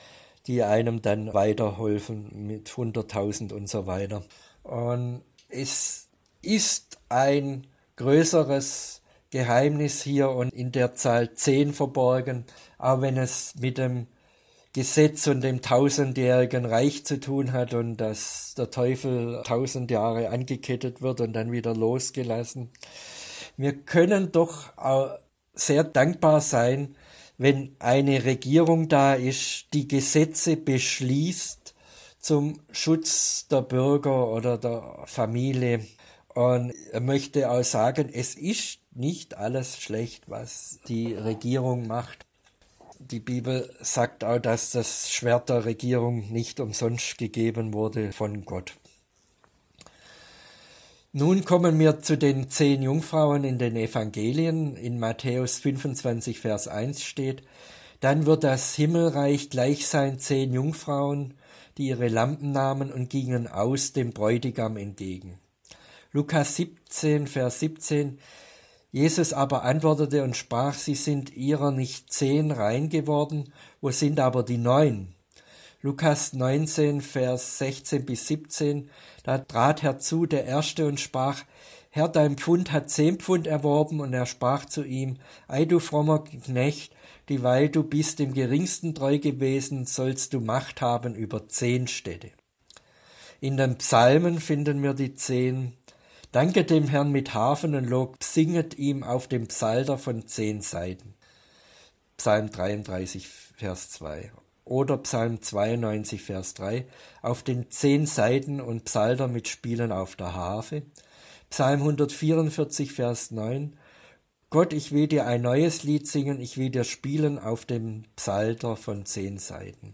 die einem dann weiterhelfen mit hunderttausend und so weiter. Und es ist ein größeres Geheimnis hier und in der Zahl zehn verborgen, auch wenn es mit dem Gesetz und dem tausendjährigen Reich zu tun hat und dass der Teufel tausend Jahre angekettet wird und dann wieder losgelassen. Wir können doch auch sehr dankbar sein, wenn eine Regierung da ist, die Gesetze beschließt zum Schutz der Bürger oder der Familie. Und er möchte auch sagen, es ist nicht alles schlecht, was die Regierung macht. Die Bibel sagt auch, dass das Schwert der Regierung nicht umsonst gegeben wurde von Gott. Nun kommen wir zu den zehn Jungfrauen in den Evangelien. In Matthäus fünfundzwanzig, Vers eins steht: Dann wird das Himmelreich gleich sein zehn Jungfrauen, die ihre Lampen nahmen und gingen aus dem Bräutigam entgegen. Lukas siebzehn, Vers siebzehn: Jesus aber antwortete und sprach: Sie sind ihrer nicht zehn rein geworden, wo sind aber die neun? Lukas neunzehn, Vers sechzehn bis siebzehn: Da trat herzu der Erste und sprach: Herr, dein Pfund hat zehn Pfund erworben. Und er sprach zu ihm: Ei, du frommer Knecht, dieweil du bist dem Geringsten treu gewesen, sollst du Macht haben über zehn Städte. In den Psalmen finden wir die zehn. Danket dem Herrn mit Harfen und Lob, singet ihm auf dem Psalter von zehn Seiten. Psalm dreiunddreißig, Vers zwei. Oder Psalm zweiundneunzig, Vers drei, auf den zehn Seiten und Psalter mit Spielen auf der Harfe. Psalm hundertvierundvierzig, Vers neun, Gott, ich will dir ein neues Lied singen, ich will dir spielen auf dem Psalter von zehn Seiten.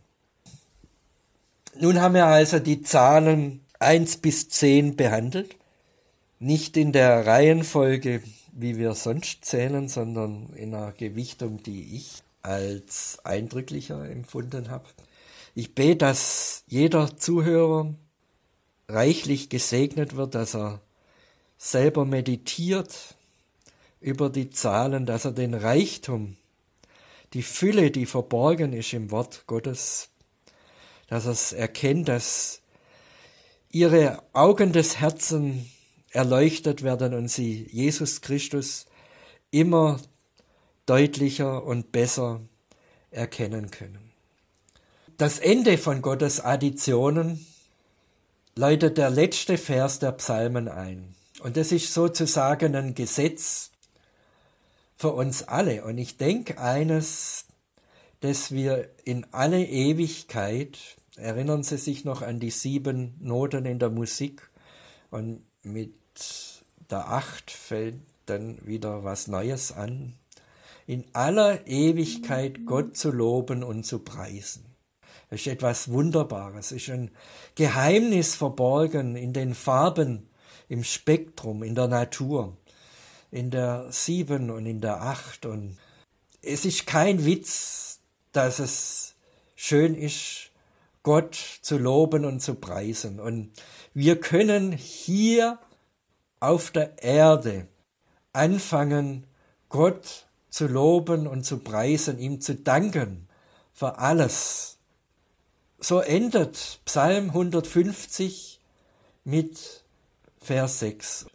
Nun haben wir also die Zahlen eins bis zehn behandelt, nicht in der Reihenfolge, wie wir sonst zählen, sondern in einer Gewichtung, die ich als eindrücklicher empfunden habe. Ich bete, dass jeder Zuhörer reichlich gesegnet wird, dass er selber meditiert über die Zahlen, dass er den Reichtum, die Fülle, die verborgen ist im Wort Gottes, dass er es erkennt, dass ihre Augen des Herzens erleuchtet werden und sie Jesus Christus immer deutlicher und besser erkennen können. Das Ende von Gottes Additionen läutet der letzte Vers der Psalmen ein. Und das ist sozusagen ein Gesetz für uns alle. Und ich denke eines, dass wir in alle Ewigkeit, erinnern Sie sich noch an die sieben Noten in der Musik, und mit der Acht fällt dann wieder was Neues an, in aller Ewigkeit Gott zu loben und zu preisen. Das ist etwas Wunderbares, es ist ein Geheimnis verborgen in den Farben, im Spektrum, in der Natur, in der Sieben und in der Acht. Und es ist kein Witz, dass es schön ist, Gott zu loben und zu preisen. Und wir können hier auf der Erde anfangen, Gott zu loben und zu preisen, ihm zu danken für alles. So endet Psalm hundertfünfzig mit Vers sechs.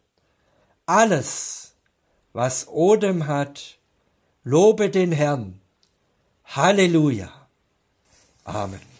Alles, was Odem hat, lobe den Herrn. Halleluja. Amen.